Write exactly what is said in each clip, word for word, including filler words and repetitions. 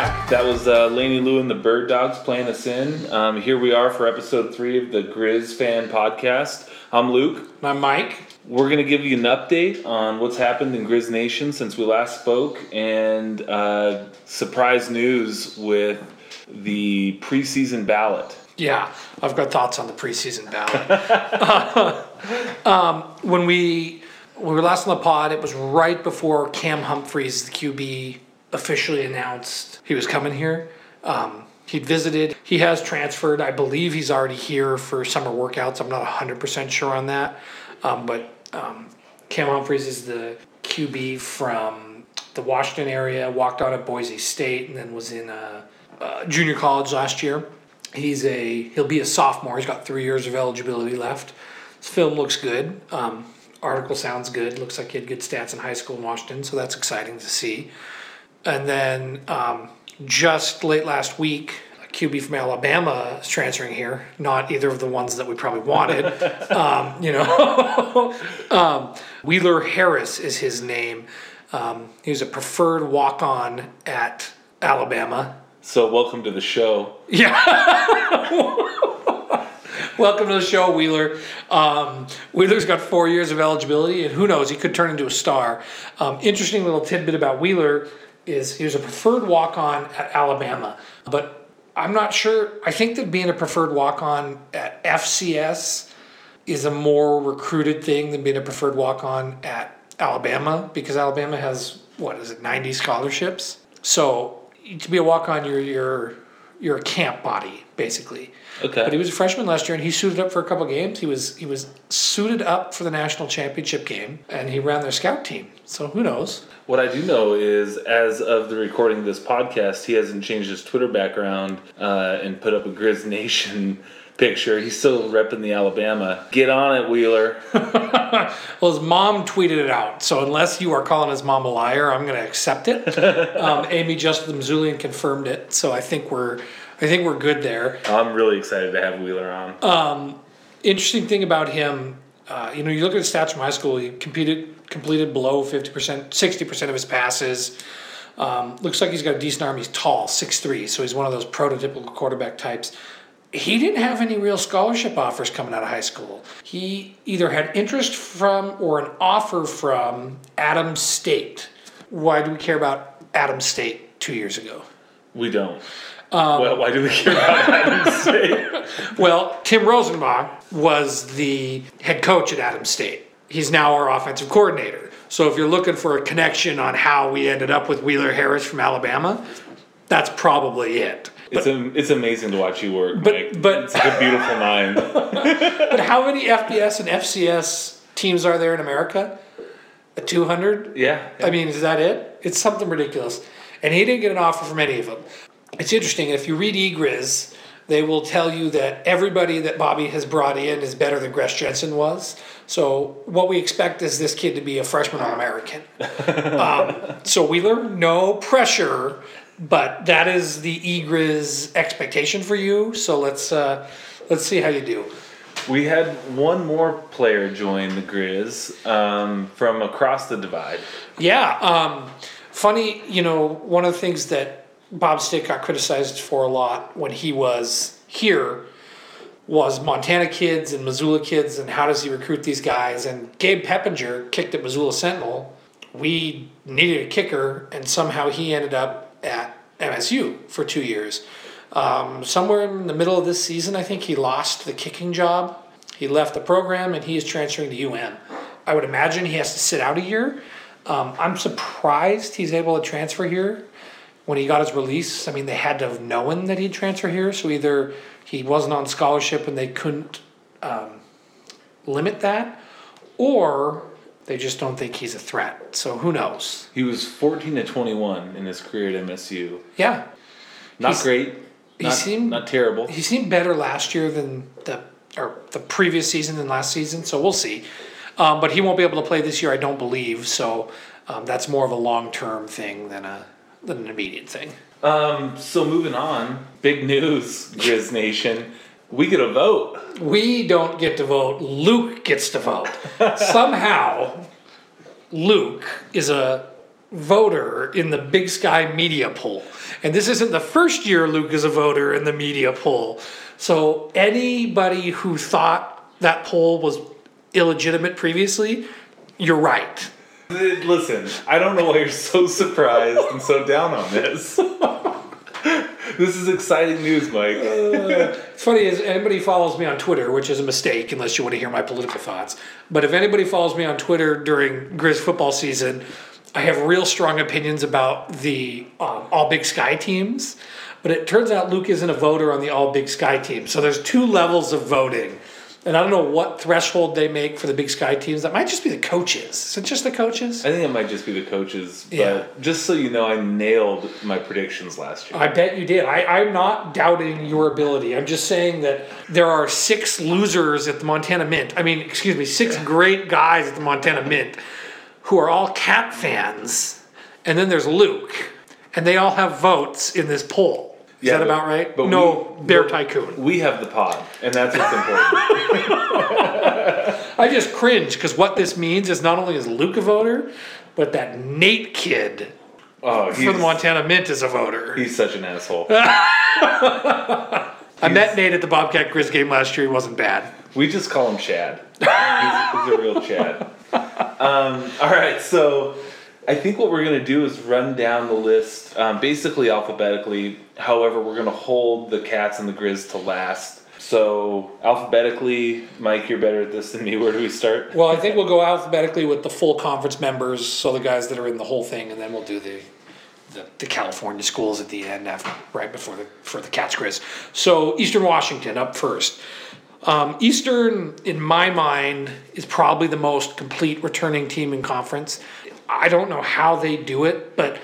back. That was uh, Laney Lou and the Bird Dogs playing us in. Um, here we are for episode three of the Grizz Fan Podcast. I'm Luke. And I'm Mike. We're going to give you an update on what's happened in Grizz Nation since we last spoke, and uh, surprise news with the preseason ballot. Yeah, I've got thoughts on the preseason ballot. uh, um, when we when we were last on the pod, it was right before Cam Humphreys, the Q B, officially announced he was coming here. Um, he'd visited. He has transferred. I believe he's already here for summer workouts. I'm not one hundred percent sure on that. Um, but um, Cam Humphreys is the Q B from the Washington area, walked out at Boise State, and then was in uh, uh, junior college last year. He's a he'll be a sophomore. He's got three years of eligibility left. His film looks good. Um, article sounds good. Looks like he had good stats in high school in Washington, so that's exciting to see. And then um, just late last week, a Q B from Alabama is transferring here. Not either of the ones that we probably wanted. um, you know, um, Wheeler Harris is his name. Um, he was a preferred walk-on at Alabama. So welcome to the show. Yeah. Welcome to the show, Wheeler. Um, Wheeler's got four years of eligibility, and who knows, he could turn into a star. Um, interesting little tidbit about Wheeler is he was a preferred walk-on at Alabama, but I'm not sure. I think that being a preferred walk-on at F C S is a more recruited thing than being a preferred walk-on at Alabama, because Alabama has, what is it, ninety scholarships? So to be a walk-on, you're you're you're a camp body, basically. Okay. But he was a freshman last year, and he suited up for a couple of games. He was he was suited up for the national championship game, and he ran their scout team. So who knows? What I do know is, as of the recording of this podcast, he hasn't changed his Twitter background uh, and put up a Grizz Nation picture. He's still repping the Alabama. Get on it, Wheeler. Well, his mom tweeted it out, so unless you are calling his mom a liar, I'm going to accept it. um, Amy Justin Mazulian confirmed it, so I think we're I think we're good there. I'm really excited to have Wheeler on. Um, interesting thing about him, uh, you know, you look at his stats from high school. He competed completed below fifty percent, sixty percent of his passes. Um, looks like he's got a decent arm. He's tall, six three, so he's one of those prototypical quarterback types. He didn't have any real scholarship offers coming out of high school. He either had interest from or an offer from Adams State. Why do we care about Adams State two years ago? We don't. Um, well, why do we care about Adams State? Well, Tim Rosenbach was the head coach at Adams State. He's now our offensive coordinator. So if you're looking for a connection on how we ended up with Wheeler Harris from Alabama, that's probably it. It's But, a, it's amazing to watch you work, but, Mike. but It's like a beautiful mind. But how many F B S and F C S teams are there in America? A two hundred? Yeah, yeah. I mean, is that it? It's something ridiculous. And he didn't get an offer from any of them. It's interesting. If you read eGriz, they will tell you that everybody that Bobby has brought in is better than Gresh Jensen was. So what we expect is this kid to be a freshman All-American. um, so Wheeler, no pressure, but that is the eGriz expectation for you. So let's uh, let's see how you do. We had one more player join the Grizz um, from across the divide. Yeah. Um, funny, you know, one of the things that Bob Stick got criticized for a lot when he was here was Montana kids and Missoula kids, and how does he recruit these guys? And Gabe Peppinger kicked at Missoula Sentinel. We needed a kicker, and somehow he ended up at M S U for two years. Um, somewhere in the middle of this season, I think he lost the kicking job. He left the program, and he is transferring to U M. I would imagine he has to sit out a year. Um, I'm surprised he's able to transfer here. When he got his release, I mean, they had to have known that he'd transfer here, so either he wasn't on scholarship and they couldn't um, limit that, or they just don't think he's a threat. So who knows? He was fourteen to twenty-one in his career at M S U. Yeah. Not He's, great. He not, seemed not terrible. He seemed better last year than the or the previous season than last season, so we'll see. Um, but he won't be able to play this year, I don't believe. So um, that's more of a long-term thing than a than an immediate thing. Um, so moving on, big news, Grizz Nation. We get a vote. We don't get to vote. Luke gets to vote. Somehow, Luke is a voter in the Big Sky media poll. And this isn't the first year Luke is a voter in the media poll. So anybody who thought that poll was illegitimate previously, you're right. Listen, I don't know why you're so surprised and so down on this. This is exciting news, Mike. uh, it's funny, as anybody follows me on Twitter, which is a mistake unless you want to hear my political thoughts, but if anybody follows me on Twitter during Grizz football season, I have real strong opinions about the um, All Big Sky teams, but it turns out Luke isn't a voter on the All Big Sky team. So there's two levels of voting. And I don't know what threshold they make for the Big Sky teams. That might just be the coaches. Is it just the coaches? I think it might just be the coaches. But Yeah. just so you know, I nailed my predictions last year. I bet you did. I, I'm not doubting your ability. I'm just saying that there are six losers at the Montana Mint. I mean, excuse me, six great guys at the Montana Mint who are all Cat fans. And then there's Luke. And they all have votes in this poll. Is Yeah, that but- about right? but No, we- Bear but Tycoon. We have the pod, and that's what's important. I just cringe because what this means is not only is Luke a voter, but that Nate kid Oh, for he's, the Montana Mint is a voter. he's such an asshole. I met Nate at the Bobcat Grizz game last year. He wasn't bad. We just call him Chad. He's, he's a real Chad. Um, all right, so I think what we're going to do is run down the list, um, basically alphabetically. However, we're going to hold the Cats and the Grizz to last. So alphabetically, Mike, you're better at this than me. Where do we start? Well, I think we'll go alphabetically with the full conference members, so the guys that are in the whole thing, and then we'll do the the, the California schools at the end, after right before the for the Cats Grizz. So Eastern Washington up first. Um, Eastern, in my mind, is probably the most complete returning team in conference. I don't know how they do it, but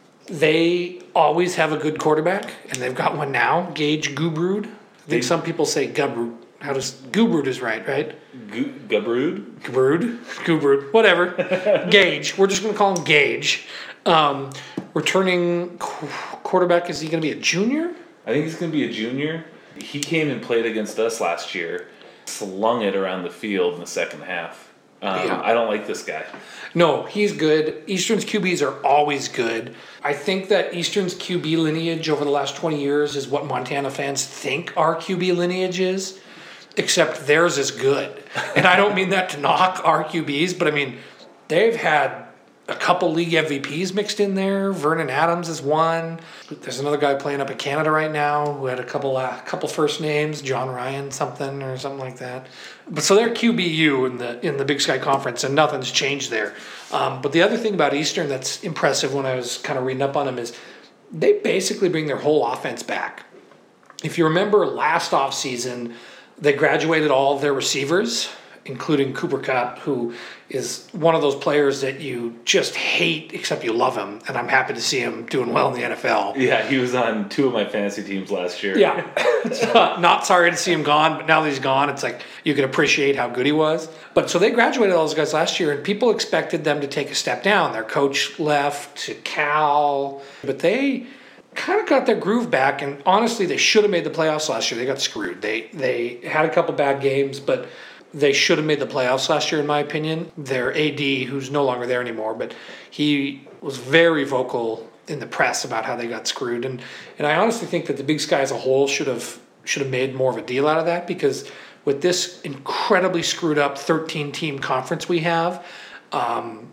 they always have a good quarterback, and they've got one now, Gage Gubrud. I think some people say Gubrud. How does Gubrud is right, right? Gu- Gubrud? Gubrud, Gubrud, whatever. Gage. We're just going to call him Gage. Um, returning qu- quarterback, is he going to be a junior? I think he's going to be a junior. He came and played against us last year, slung it around the field in the second half. Um, Yeah. I don't like this guy. No, he's good. Eastern's Q Bs are always good. I think that Eastern's Q B lineage over the last twenty years is what Montana fans think our Q B lineage is, except theirs is good. And I don't mean that to knock our Q Bs, but I mean, they've had a couple league M V Ps mixed in there. Vernon Adams is one. There's another guy playing up in Canada right now who had a couple uh, couple first names, John Ryan something or something like that. But so they're Q B U in the in the Big Sky Conference, and nothing's changed there. Um, but the other thing about Eastern that's impressive when I was kind of reading up on them is they basically bring their whole offense back. If you remember last offseason, they graduated all of their receivers, including Cooper Kupp, who is one of those players that you just hate except you love him, and I'm happy to see him doing well in the N F L. Yeah, he was on two of my fantasy teams last year. Yeah, uh, not sorry to see him gone, but now that he's gone, it's like you can appreciate how good he was. But so they graduated all those guys last year, and people expected them to take a step down. Their coach left to Cal, but they kind of got their groove back, and honestly, they should have made the playoffs last year. They got screwed. They they had a couple bad games, but they should have made the playoffs last year, in my opinion. Their A D, who's no longer there anymore, but he was very vocal in the press about how they got screwed. And and I honestly think that the Big Sky as a whole should have should have made more of a deal out of that, because with this incredibly screwed up thirteen-team conference we have, um,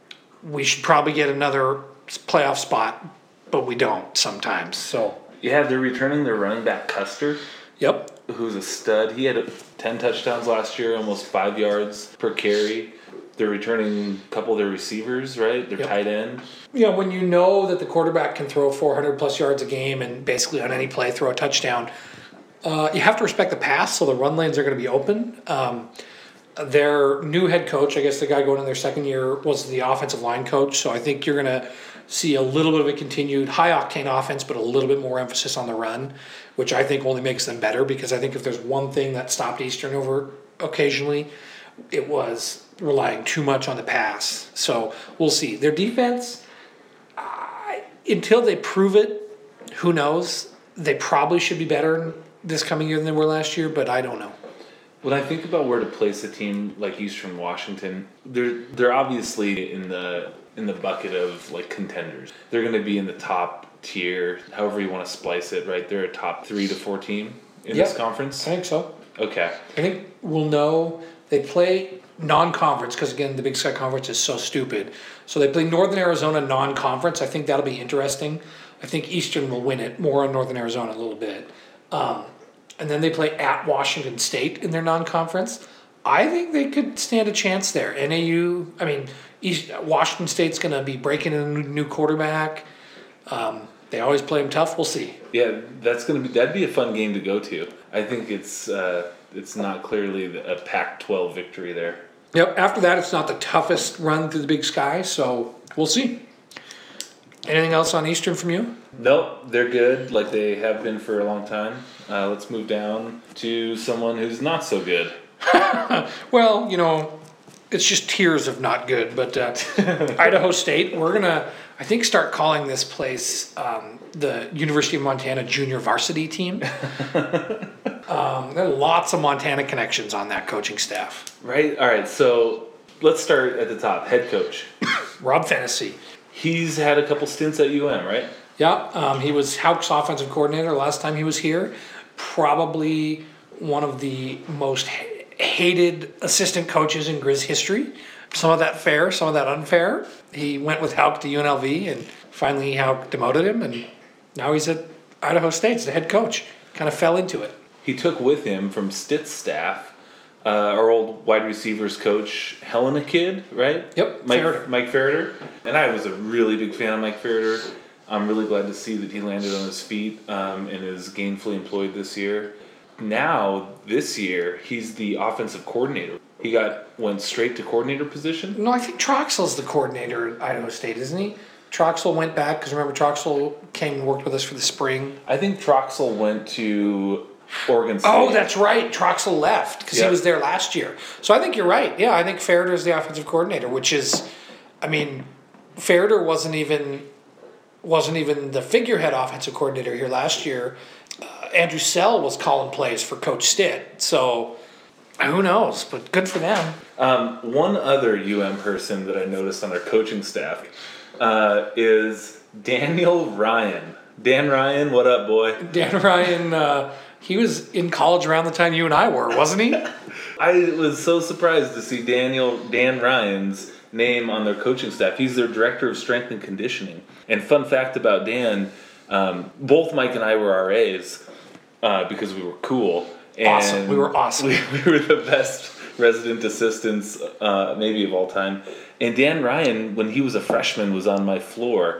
we should probably get another playoff spot, but we don't sometimes. So, Yeah, they're returning their running back Custer, yep. who's a stud. He had ten touchdowns last year, almost five yards per carry. They're returning a couple of their receivers, right? Their Yep. tight end. You know, when you know that the quarterback can throw four hundred plus yards a game and basically on any play throw a touchdown, uh, you have to respect the pass, so the run lanes are going to be open. Um, their new head coach, I guess the guy going in their second year, was the offensive line coach, so I think you're going to see a little bit of a continued high-octane offense, but a little bit more emphasis on the run, which I think only makes them better, because I think if there's one thing that stopped Eastern over occasionally, it was relying too much on the pass. So we'll see. Their defense, uh, until they prove it, who knows? They probably should be better this coming year than they were last year, but I don't know. When I think about where to place a team like Eastern Washington, they're they're obviously in the in the bucket of like contenders. They're going to be in the top tier, however you want to splice it, right? They're a top three to four team in Yep. this conference. I think so. Okay. I think we'll know they play non-conference because again the Big Sky Conference is so stupid. So they play Northern Arizona non-conference. I think that'll be interesting. I think Eastern will win it. More on Northern Arizona a little bit. Um, and then they play at Washington State in their non-conference. I think they could stand a chance there. N A U, I mean, East, Washington State's going to be breaking in a new quarterback. Um, they always play them tough. We'll see. Yeah, that's gonna be that'd be a fun game to go to. I think it's uh, it's not clearly a Pac twelve victory there. Yep. After that, it's not the toughest run through the Big Sky, so we'll see. Anything else on Eastern from you? Nope, they're good, like they have been for a long time. Uh, let's move down to someone who's not so good. Well, you know, it's just tiers of not good. But uh, Idaho State, we're gonna, I think, start calling this place um, the University of Montana Junior Varsity Team. um, there are lots of Montana connections on that coaching staff. Right. All right. So let's start at the top. Head coach. Rob Fennessy. He's had a couple stints at U M, right? Yeah, um, he was Hauk's offensive coordinator last time he was here. Probably one of the most ha- hated assistant coaches in Grizz history. Some of that fair, some of that unfair. He went with Hauk to U N L V, and finally Hauk demoted him, and now he's at Idaho State as the head coach. Kind of fell into it. He took with him from Stitt's staff uh, our old wide receivers coach, Helena Kid, right? Yep, Mike Ferreter. Mike Ferreter. And I was a really big fan of Mike Ferreter. I'm really glad to see that he landed on his feet um, and is gainfully employed this year. Now, this year, he's the offensive coordinator. He got went straight to coordinator position. No, I think Troxell's the coordinator at Idaho State, isn't he? Troxell went back, because remember Troxell came and worked with us for the spring. I think Troxell went to Oregon State. Oh, that's right. Troxell left because Yeah. he was there last year. So I think you're right. Yeah, I think Ferreter is the offensive coordinator, which is, I mean, Ferreter wasn't even wasn't even the figurehead offensive coordinator here last year. Uh, Andrew Sell was calling plays for Coach Stitt. So who knows? But good for them. Um, one other U M person that I noticed on their coaching staff uh, is Daniel Ryan. Dan Ryan, what up, boy? Dan Ryan, uh, he was in college around the time you and I were, wasn't he? I was so surprised to see Daniel Dan Ryan's name on their coaching staff. He's their director of strength and conditioning. And fun fact about Dan, um, both Mike and I were R As uh, because we were cool. And Awesome. We were awesome. We, we were the best resident assistants uh, maybe of all time. And Dan Ryan, when he was a freshman, was on my floor.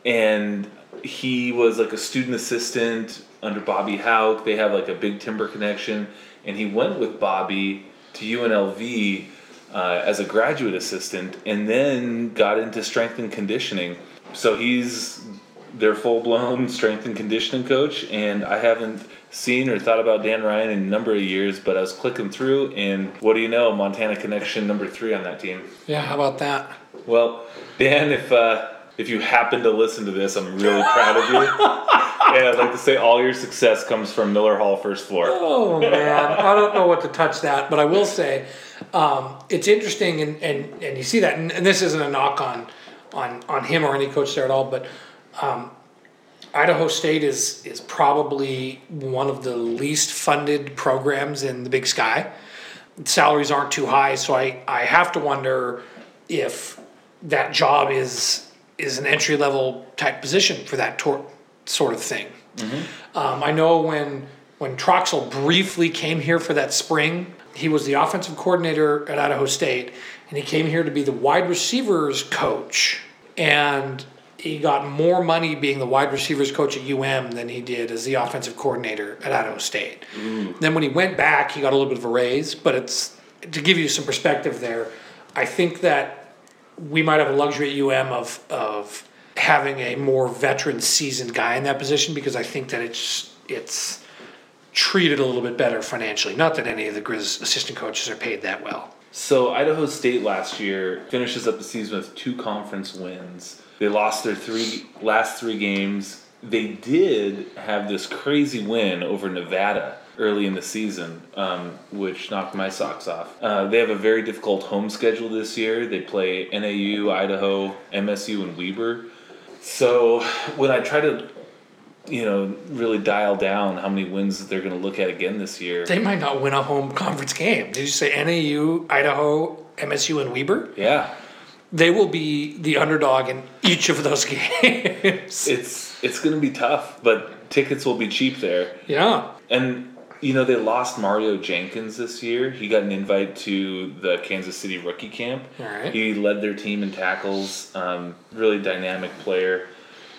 And he was like a student assistant under Bobby Hauk. They have like a big timber connection. And he went with Bobby to U N L V uh, as a graduate assistant and then got into strength and conditioning. So he's their full-blown strength and conditioning coach. And I haven't seen or thought about Dan Ryan in a number of years, but I was clicking through, and what do you know, Montana connection number three on that team. Yeah, how about that? Well, Dan, if uh, if you happen to listen to this, I'm really proud of you. And I'd like to say all your success comes from Miller Hall first floor. Oh, man. I don't know what to touch that, but I will say um, it's interesting, and, and, and you see that, and, and this isn't a knock on, on, on him or any coach there at all, but um, Idaho State is is probably one of the least funded programs in the Big Sky. Salaries aren't too high, so I, I have to wonder if that job is is an entry level type position for that tor- sort of thing. Mm-hmm. Um, I know when when Troxell briefly came here for that spring, he was the offensive coordinator at Idaho State, and he came here to be the wide receivers coach, and he got more money being the wide receivers coach at U M than he did as the offensive coordinator at Idaho State. Mm. Then when he went back, he got a little bit of a raise, but it's to give you some perspective there. I think that we might have a luxury at U M of of having a more veteran, seasoned guy in that position because I think that it's it's treated a little bit better financially. Not that any of the Grizz assistant coaches are paid that well. So Idaho State last year finishes up the season with two conference wins. They lost their three last three games. They did have this crazy win over Nevada. early in the season, um, which knocked my socks off. Uh, they have a very difficult home schedule this year. They play N A U, Idaho, M S U, and Weber. So when I try to, you know, really dial down how many wins that they're going to look at again this year, They might not win a home conference game. Did you say N A U, Idaho, M S U, and Weber? yeah, They will be the underdog in each of those games. it's it's going to be tough, but tickets will be cheap there. Yeah. And you know, they lost Mario Jenkins this year. He got an invite to the Kansas City rookie camp. All right. He led their team in tackles. Um, really dynamic player.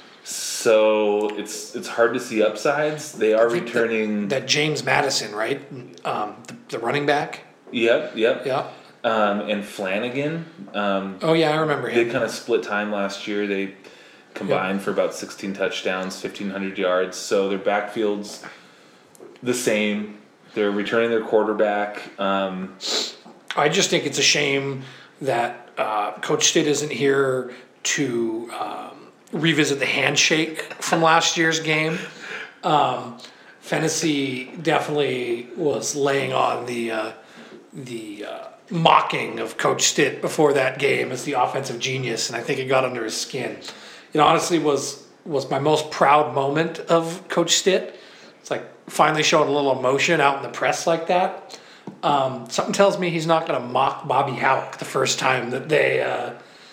So it's it's hard to see upsides. They are think returning. That James Madison, right? Um, the, the running back. Yep, yep. Yeah. Um, and Flanagan. Um, Oh yeah, I remember they him. kind of split time last year. They combined for about sixteen touchdowns, fifteen hundred yards. So their backfield's the same. They're returning their quarterback. Um, I just think it's a shame that uh, Coach Stitt isn't here to um, revisit the handshake from last year's game. Um, Fennessy definitely was laying on the uh, the uh, mocking of Coach Stitt before that game as the offensive genius, and I think it got under his skin. It honestly was was my most proud moment of Coach Stitt. It's like finally showing a little emotion out in the press like that. Um, something tells me he's not going to mock Bobby Houck the first time that they. Uh,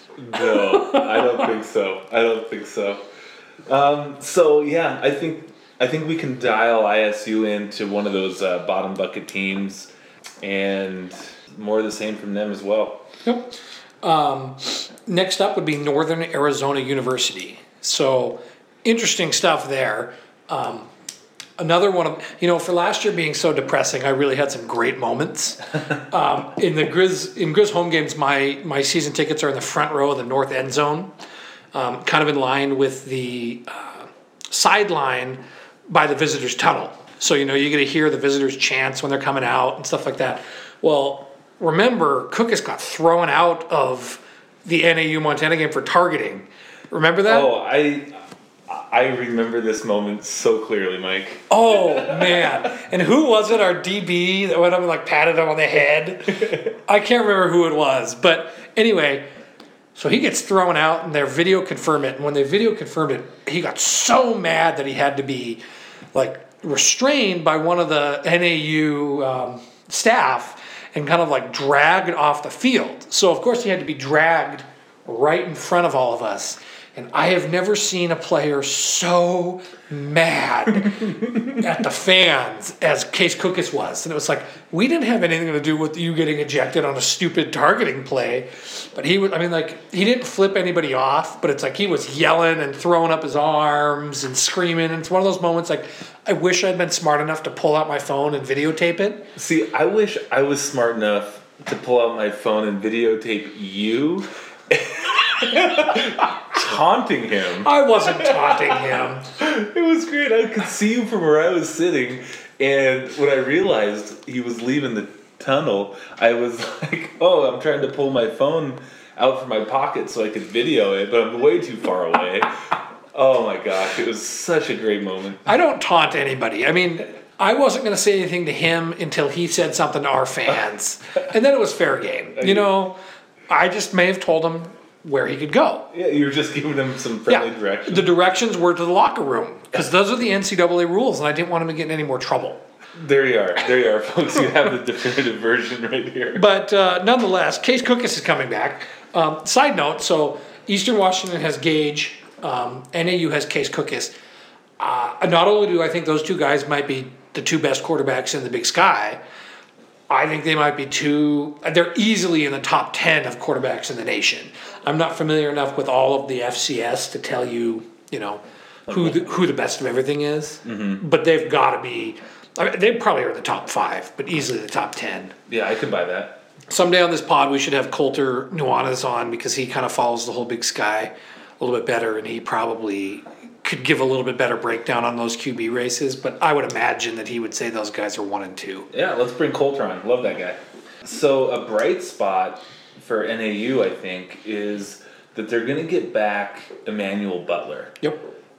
No, I don't think so. I don't think so. Um, so yeah, I think I think we can dial I S U into one of those uh, bottom bucket teams, and more of the same from them as well. Yep. Um, next up would be Northern Arizona University. So interesting stuff there. Um, Another one of, you know, for last year being so depressing, I really had some great moments. Um, in the Grizz, in Grizz home games, my, my season tickets are in the front row of the north end zone, um, kind of in line with the uh, sideline by the visitors' tunnel. So, you know, you get to hear the visitors' chants when they're coming out and stuff like that. Well, remember, Cookus got thrown out of the N A U Montana game for targeting. Remember that? Oh, I I remember this moment so clearly, Mike. Oh, man. And who was it, our D B, that went up and like patted him on the head? I can't remember who it was. But anyway, so he gets thrown out and their video confirmed it. And when they video confirmed it, he got so mad that he had to be like restrained by one of the N A U um, staff and kind of like dragged off the field. So, of course, he had to be dragged right in front of all of us. And I have never seen a player so mad at the fans as Case Cookus was. And it was like, we didn't have anything to do with you getting ejected on a stupid targeting play. But he was, I mean, like, he didn't flip anybody off, but it's like he was yelling and throwing up his arms and screaming. And it's one of those moments like, I wish I'd been smart enough to pull out my phone and videotape it. See, I wish I was smart enough to pull out my phone and videotape you taunting him. I wasn't taunting him. It was great. I could see you from where I was sitting, and when I realized he was leaving the tunnel, I was like, oh, I'm trying to pull my phone out from my pocket so I could video it, but I'm way too far away. Oh my gosh, it was such a great moment. I don't taunt anybody. I mean, I wasn't going to say anything to him until he said something to our fans. And then it was fair game. You know, I just may have told him where he could go. Yeah, you were just giving him some friendly Yeah, directions. the directions were to the locker room because those are the N C double A rules, and I didn't want him to get in any more trouble. There you are. There you are, folks. You have the definitive version right here. But uh, nonetheless, Case Cookus is coming back. Um, side note, so Eastern Washington has Gage, um, N A U has Case Cookus. Uh, not only do I think those two guys might be the two best quarterbacks in the Big Sky, I think they might be two, they're easily in the top ten of quarterbacks in the nation. I'm not familiar enough with all of the F C S to tell you, you know, who the, who the best of everything is. Mm-hmm. But they've got to be, I mean, they probably are in the top five, but easily the top ten. Yeah, I could buy that. Someday on this pod, we should have Coulter Nuanez on because he kind of follows the whole Big Sky a little bit better, and he probably could give a little bit better breakdown on those Q B races. But I would imagine that he would say those guys are one and two. Yeah, let's bring Coulter on. Love that guy. So a bright spot for N A U, I think, is that they're going to get back Emmanuel Butler. Yep.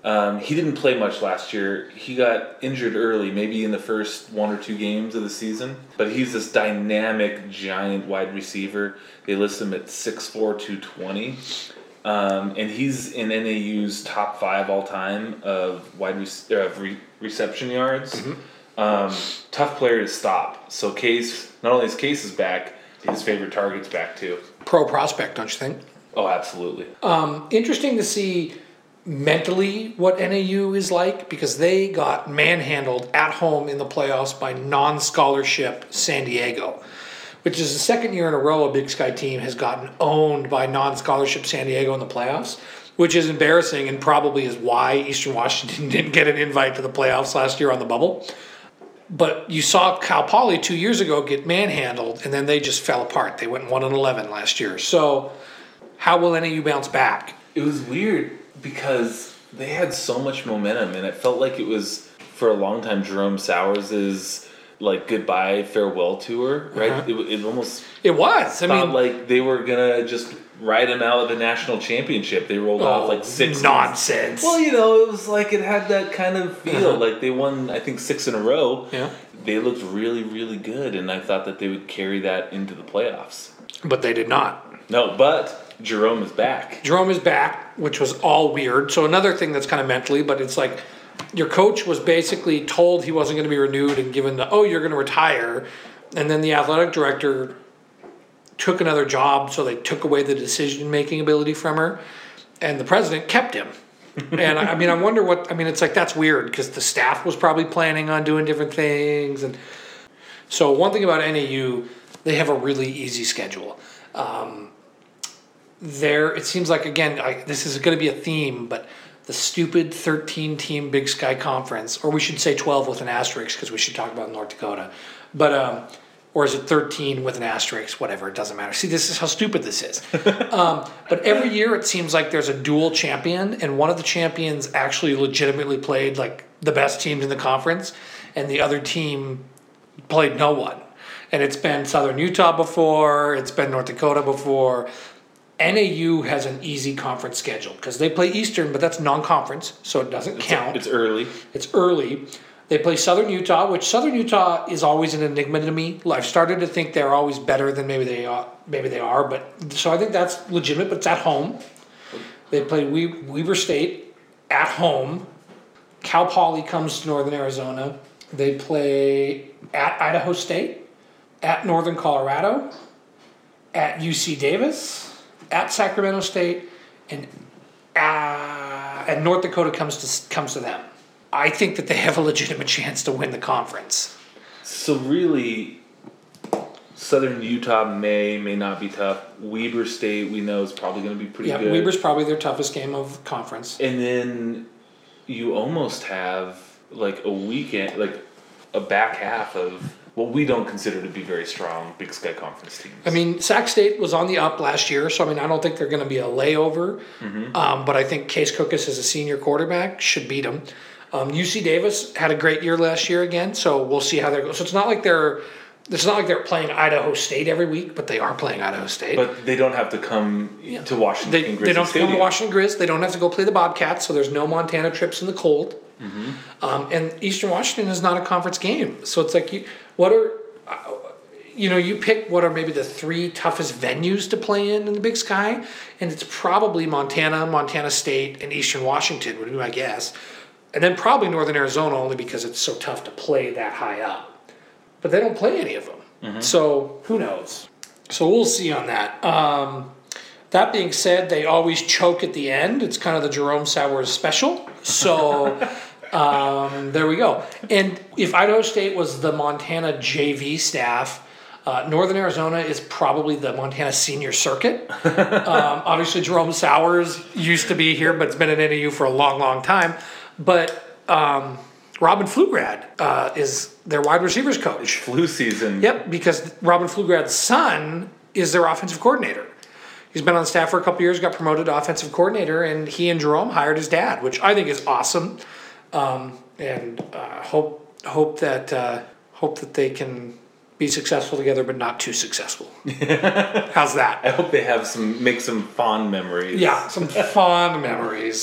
Um, he didn't play much last year. He got injured early, maybe in the first one or two games of the season. But he's this dynamic, giant wide receiver. They list him at six four, two twenty. Um, and he's in N A U's top five all time of wide re- uh, re- reception yards. Mm-hmm. Um, tough player to stop. So Case, not only is Case is back, his favorite target's back too. Pro prospect, don't you think? Oh, absolutely. Um, interesting to see mentally what N A U is like, because they got manhandled at home in the playoffs by non-scholarship San Diego, which is the second year in a row a Big Sky team has gotten owned by non-scholarship San Diego in the playoffs, which is embarrassing and probably is why Eastern Washington didn't get an invite to the playoffs last year on the bubble. But you saw Cal Poly two years ago get manhandled, and then they just fell apart. They went one and eleven last year. So how will N A U bounce back? It was weird because they had so much momentum, and it felt like it was, for a long time, Jerome Sowers' like goodbye farewell tour, right? Uh-huh. It, it almost It was. I thought mean, like they were gonna just ride him out of the national championship. They rolled oh, off like six nonsense. Well, you know, it was like it had that kind of feel. Uh-huh. Like they won, I think, six in a row. Yeah. They looked really, really good, and I thought that they would carry that into the playoffs. But they did not. No, but Jerome is back. Jerome is back, which was all weird. So another thing that's kind of mentally, but it's like your coach was basically told he wasn't going to be renewed and given the, oh, you're going to retire. And then the athletic director took another job, so they took away the decision-making ability from her. And the president kept him. And I mean, I wonder what, I mean, it's like, that's weird because the staff was probably planning on doing different things. And so one thing about N A U, they have a really easy schedule. Um, there, it seems like, again, I, this is going to be a theme, but the stupid thirteen-team Big Sky Conference, or we should say twelve with an asterisk because we should talk about North Dakota. But, um, or is it thirteen with an asterisk? Whatever, it doesn't matter. See, this is how stupid this is. um, but every year it seems like there's a dual champion, and one of the champions actually legitimately played like the best teams in the conference, and the other team played no one. And it's been Southern Utah before, it's been North Dakota before. N A U has an easy conference schedule because they play Eastern, but that's non-conference, so it doesn't It's, count. it's early. It's early. They play Southern Utah, which Southern Utah is always an enigma to me. I've started to think they're always better than maybe they are. Maybe they are, but so I think that's legitimate. But it's at home. They play we- Weber State at home. Cal Poly comes to Northern Arizona. They play at Idaho State, at Northern Colorado, at U C Davis, at Sacramento State, and uh, and North Dakota comes to comes to them. I think that they have a legitimate chance to win the conference. So really, Southern Utah may, may not be tough. Weber State, we know, is probably going to be pretty Yeah, good. Weber's probably their toughest game of conference. And then you almost have like a weekend, like a back half of what we don't consider to be very strong Big Sky Conference teams. I mean, Sac State was on the up last year, so I mean, I don't think they're going to be a layover. Mm-hmm. Um, but I think Case Cookus as a senior quarterback should beat them. Um, U C Davis had a great year last year again, so we'll see how they go. So it's not like they're it's not like they're playing Idaho State every week, but they are playing Idaho State. But they don't have to come Yeah. to Washington They, Grizzly they don't have to Stadium. go to Washington Grizz. They don't have to go play the Bobcats, so there's no Montana trips in the cold. Mm-hmm. Um, and Eastern Washington is not a conference game, so it's like you what are uh, you know you pick what are maybe the three toughest venues to play in in the Big Sky, and it's probably Montana, Montana State, and Eastern Washington would be my guess. And then probably Northern Arizona only because it's so tough to play that high up. But they don't play any of them. Mm-hmm. So who knows? So we'll see on that. Um, that being said, they always choke at the end. It's kind of the Jerome Sowers special. So um, there we go. And if Idaho State was the Montana J V staff, uh, Northern Arizona is probably the Montana senior circuit. um, obviously, Jerome Sowers used to be here, but it's been at N A U for a long, long time. But um, Robin Pflugrad uh, is their wide receivers coach. Flu season. Yep, because Robin Pflugrad's son is their offensive coordinator. He's been on staff for a couple years, got promoted to offensive coordinator, and he and Jerome hired his dad, which I think is awesome. Um, and uh, hope hope that uh, hope that they can be successful together, but not too successful. How's that? I hope they have some make some fond memories. Yeah, some fond memories.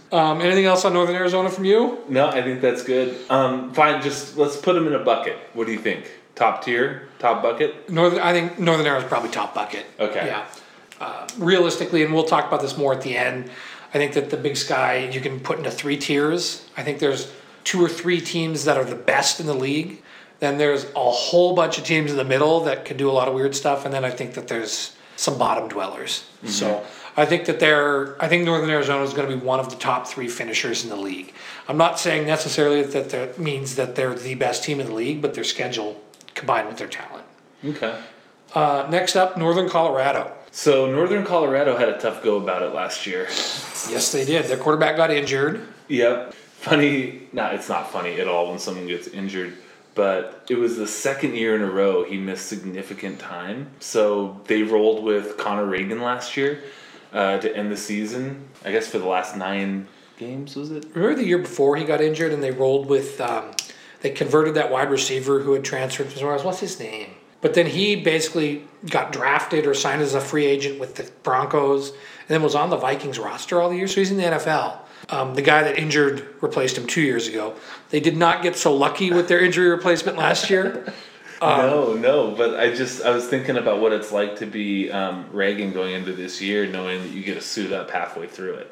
Um, anything else on Northern Arizona from you? No, I think that's good. Um, fine, just let's put them in a bucket. What do you think? Top tier? Top bucket? Northern, I think Northern Arizona is probably top bucket. Okay. Yeah. Uh, realistically, and we'll talk about this more at the end, I think that the Big Sky you can put into three tiers. I think there's two or three teams that are the best in the league. Then there's a whole bunch of teams in the middle that can do a lot of weird stuff. And then I think that there's some bottom dwellers. Mm-hmm. So I think that they're, I think Northern Arizona is going to be one of the top three finishers in the league. I'm not saying necessarily that that means that they're the best team in the league, but their schedule combined with their talent. Okay. Uh, next up, Northern Colorado. So Northern Colorado had a tough go about it last year. Yes, they did. Their quarterback got injured. Yep. Funny, no, it's not funny at all when someone gets injured. But it was the second year in a row he missed significant time. So they rolled with Connor Reagan last year uh, to end the season. I guess for the last nine games, was it? Remember the year before he got injured and they rolled with, um, they converted that wide receiver who had transferred from somewhere else. What's his name? But then he basically got drafted or signed as a free agent with the Broncos and then was on the Vikings roster all the years. So he's in the N F L. Um, the guy that injured replaced him two years ago. They did not get so lucky with their injury replacement last year. Um, no, no, but I just, I was thinking about what it's like to be um, Reagan going into this year knowing that you get to suit up halfway through it.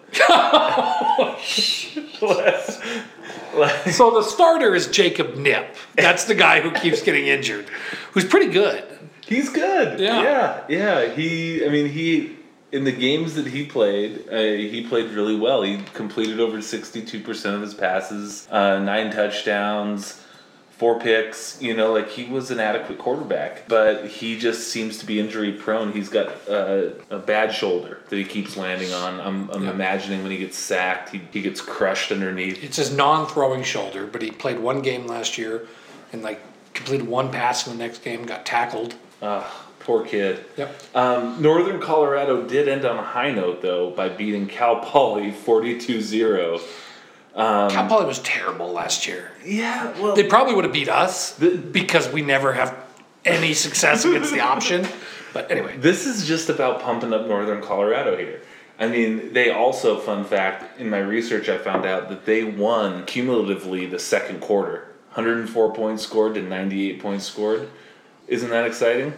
let's, let's. So the starter is Jacob Knipp. That's the guy who keeps getting injured, who's pretty good. He's good. Yeah. Yeah, yeah. He, I mean, he... In the games that he played, uh, he played really well. He completed over sixty-two percent of his passes, uh, nine touchdowns, four picks. You know, like he was an adequate quarterback. But he just seems to be injury prone. He's got uh, a bad shoulder that he keeps landing on. I'm, I'm yeah. imagining when he gets sacked, he, he gets crushed underneath. It's his non-throwing shoulder, but he played one game last year and like completed one pass in the next game, got tackled. Uh, Poor kid. Yep. Um, Northern Colorado did end on a high note, though, by beating Cal Poly forty-two zero. Um, Cal Poly was terrible last year. Yeah, well... They probably would have beat us the, because we never have any success against the option. But anyway. This is just about pumping up Northern Colorado here. I mean, they also, fun fact, in my research I found out that they won cumulatively the second quarter. one hundred four points scored to ninety-eight points scored. Isn't that exciting?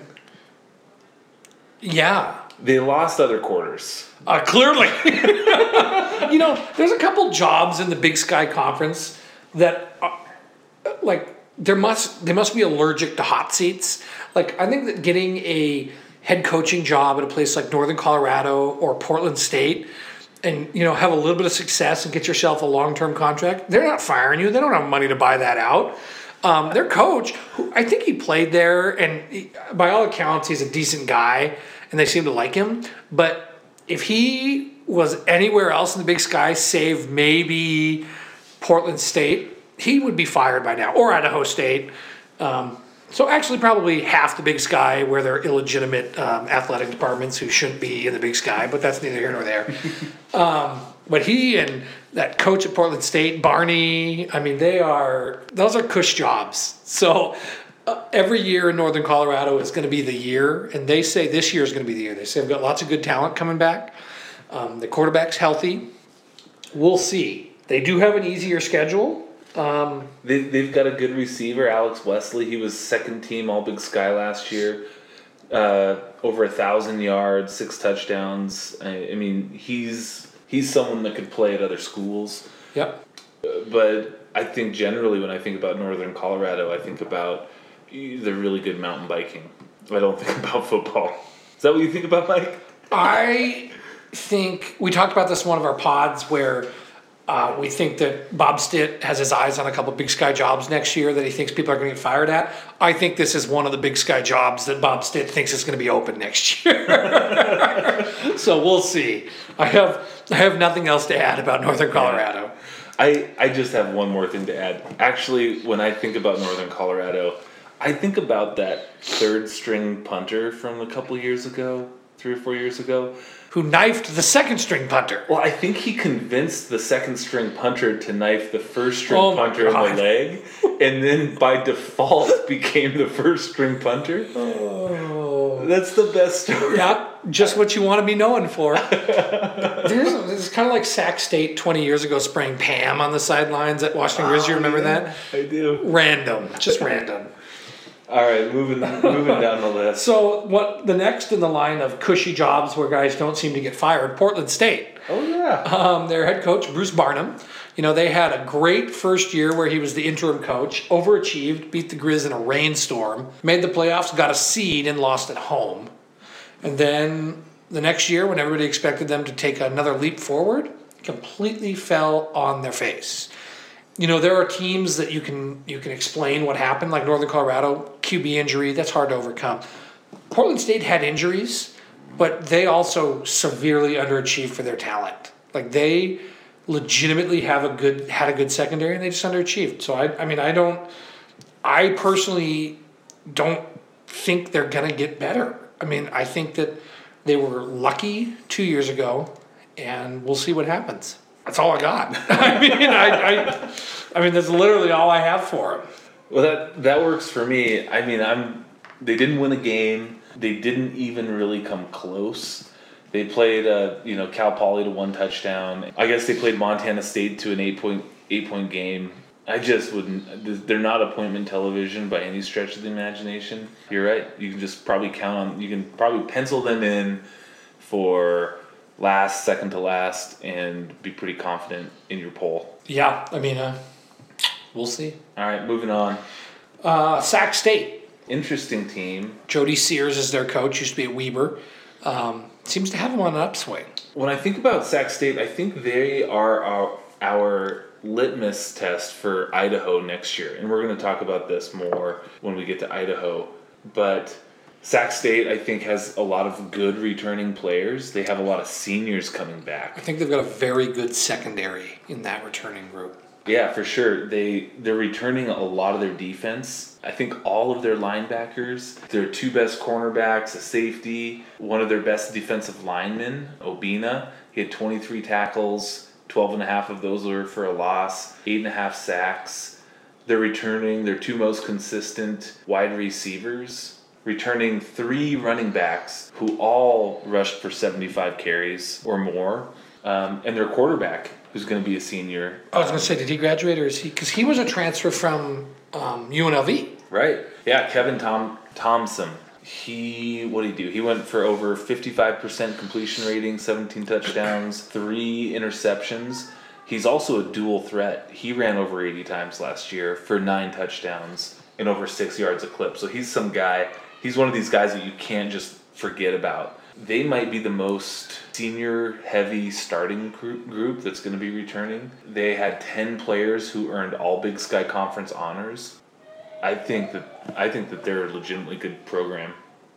Yeah. They lost other quarters. Uh, clearly. You know, there's a couple jobs in the Big Sky Conference that, are, like, there must they must be allergic to hot seats. Like, I think that getting a head coaching job at a place like Northern Colorado or Portland State and, you know, have a little bit of success and get yourself a long-term contract, they're not firing you. They don't have money to buy that out. Um, their coach, who I think he played there, and he, by all accounts, he's a decent guy, and they seem to like him. But if he was anywhere else in the Big Sky, save maybe Portland State, he would be fired by now, or Idaho State. Um, so actually probably half the Big Sky where they're illegitimate um, athletic departments who shouldn't be in the Big Sky, but that's neither here nor there. um, but he and that coach at Portland State, Barney, I mean, they are, those are cush jobs. So uh, every year in Northern Colorado is going to be the year, and they say this year is going to be the year. They say they've got lots of good talent coming back. Um, the quarterback's healthy. We'll see. They do have an easier schedule. Um, they, they've got a good receiver, Alex Wesley. He was second team All Big Sky last year. Uh, over a thousand yards, six touchdowns. I, I mean, he's he's someone that could play at other schools. Yep. Uh, but I think generally when I think about Northern Colorado, I think about the really good mountain biking. I don't think about football. Is that what you think about, Mike? I think we talked about this in one of our pods where uh, we think that Bob Stitt has his eyes on a couple Big Sky jobs next year that he thinks people are going to get fired at. I think this is one of the Big Sky jobs that Bob Stitt thinks is going to be open next year. So we'll see. I have I have nothing else to add about Northern Colorado. I, I just have one more thing to add. Actually, when I think about Northern Colorado, I think about that third string punter from a couple years ago, three or four years ago. Who knifed the second string punter. Well, I think he convinced the second string punter to knife the first string oh punter in the leg, and then by default became the first string punter. Oh. That's the best story. Yeah, just what you want to be known for. There's, it's kind of like Sac State twenty years ago spraying Pam on the sidelines at Washington oh, Grizzly. You remember yeah, that? I do. Random, just random. All right, moving moving down the list. So what the next in the line of cushy jobs where guys don't seem to get fired? Portland State. Oh yeah. Um, their head coach Bruce Barnum. You know, they had a great first year where he was the interim coach, overachieved, beat the Grizz in a rainstorm, made the playoffs, got a seed, and lost at home. And then the next year, when everybody expected them to take another leap forward, completely fell on their face. You know, there are teams that you can you can explain what happened, like Northern Colorado, Q B injury, that's hard to overcome. Portland State had injuries, but they also severely underachieved for their talent. Like they legitimately have a good had a good secondary and they just underachieved. So I I mean I don't I personally don't think they're gonna get better. I mean I think that they were lucky two years ago and we'll see what happens. That's all I got. I mean I, I I mean that's literally all I have for them. Well that that works for me. I mean I'm they didn't win a game. They didn't even really come close. They played, uh, you know, Cal Poly to one touchdown. I guess they played Montana State to an eight point eight point game. I just wouldn't. They're not appointment television by any stretch of the imagination. You're right. You can just probably count on. You can probably pencil them in for last, second to last, and be pretty confident in your poll. Yeah, I mean, uh, we'll see. All right, moving on. Uh, Sac State. Interesting team. Jody Sears is their coach. Used to be at Weber. Um, seems to have them on an upswing. When I think about Sac State, I think they are our, our litmus test for Idaho next year. And we're going to talk about this more when we get to Idaho. But Sac State, I think, has a lot of good returning players. They have a lot of seniors coming back. I think they've got a very good secondary in that returning group. Yeah, for sure. They, they're returning a lot of their defense. I think all of their linebackers, their two best cornerbacks, a safety, one of their best defensive linemen, Obina. He had twenty-three tackles, twelve and a half of those were for a loss, eight and a half sacks. They're returning their two most consistent wide receivers, returning three running backs who all rushed for seventy-five carries or more, um, and their quarterback, who's going to be a senior. I was going to say, did he graduate or is he? Because he was a transfer from um, U N L V. Right. Yeah, Kevin Tom Thompson. He, what did he do? He went for over fifty-five percent completion rating, seventeen touchdowns, three interceptions. He's also a dual threat. He ran over eighty times last year for nine touchdowns and over six yards a clip. So he's some guy, he's one of these guys that you can't just forget about. They might be the most senior-heavy starting group, group that's going to be returning. They had ten players who earned all Big Sky Conference honors. I think that I think that they're a legitimately good program.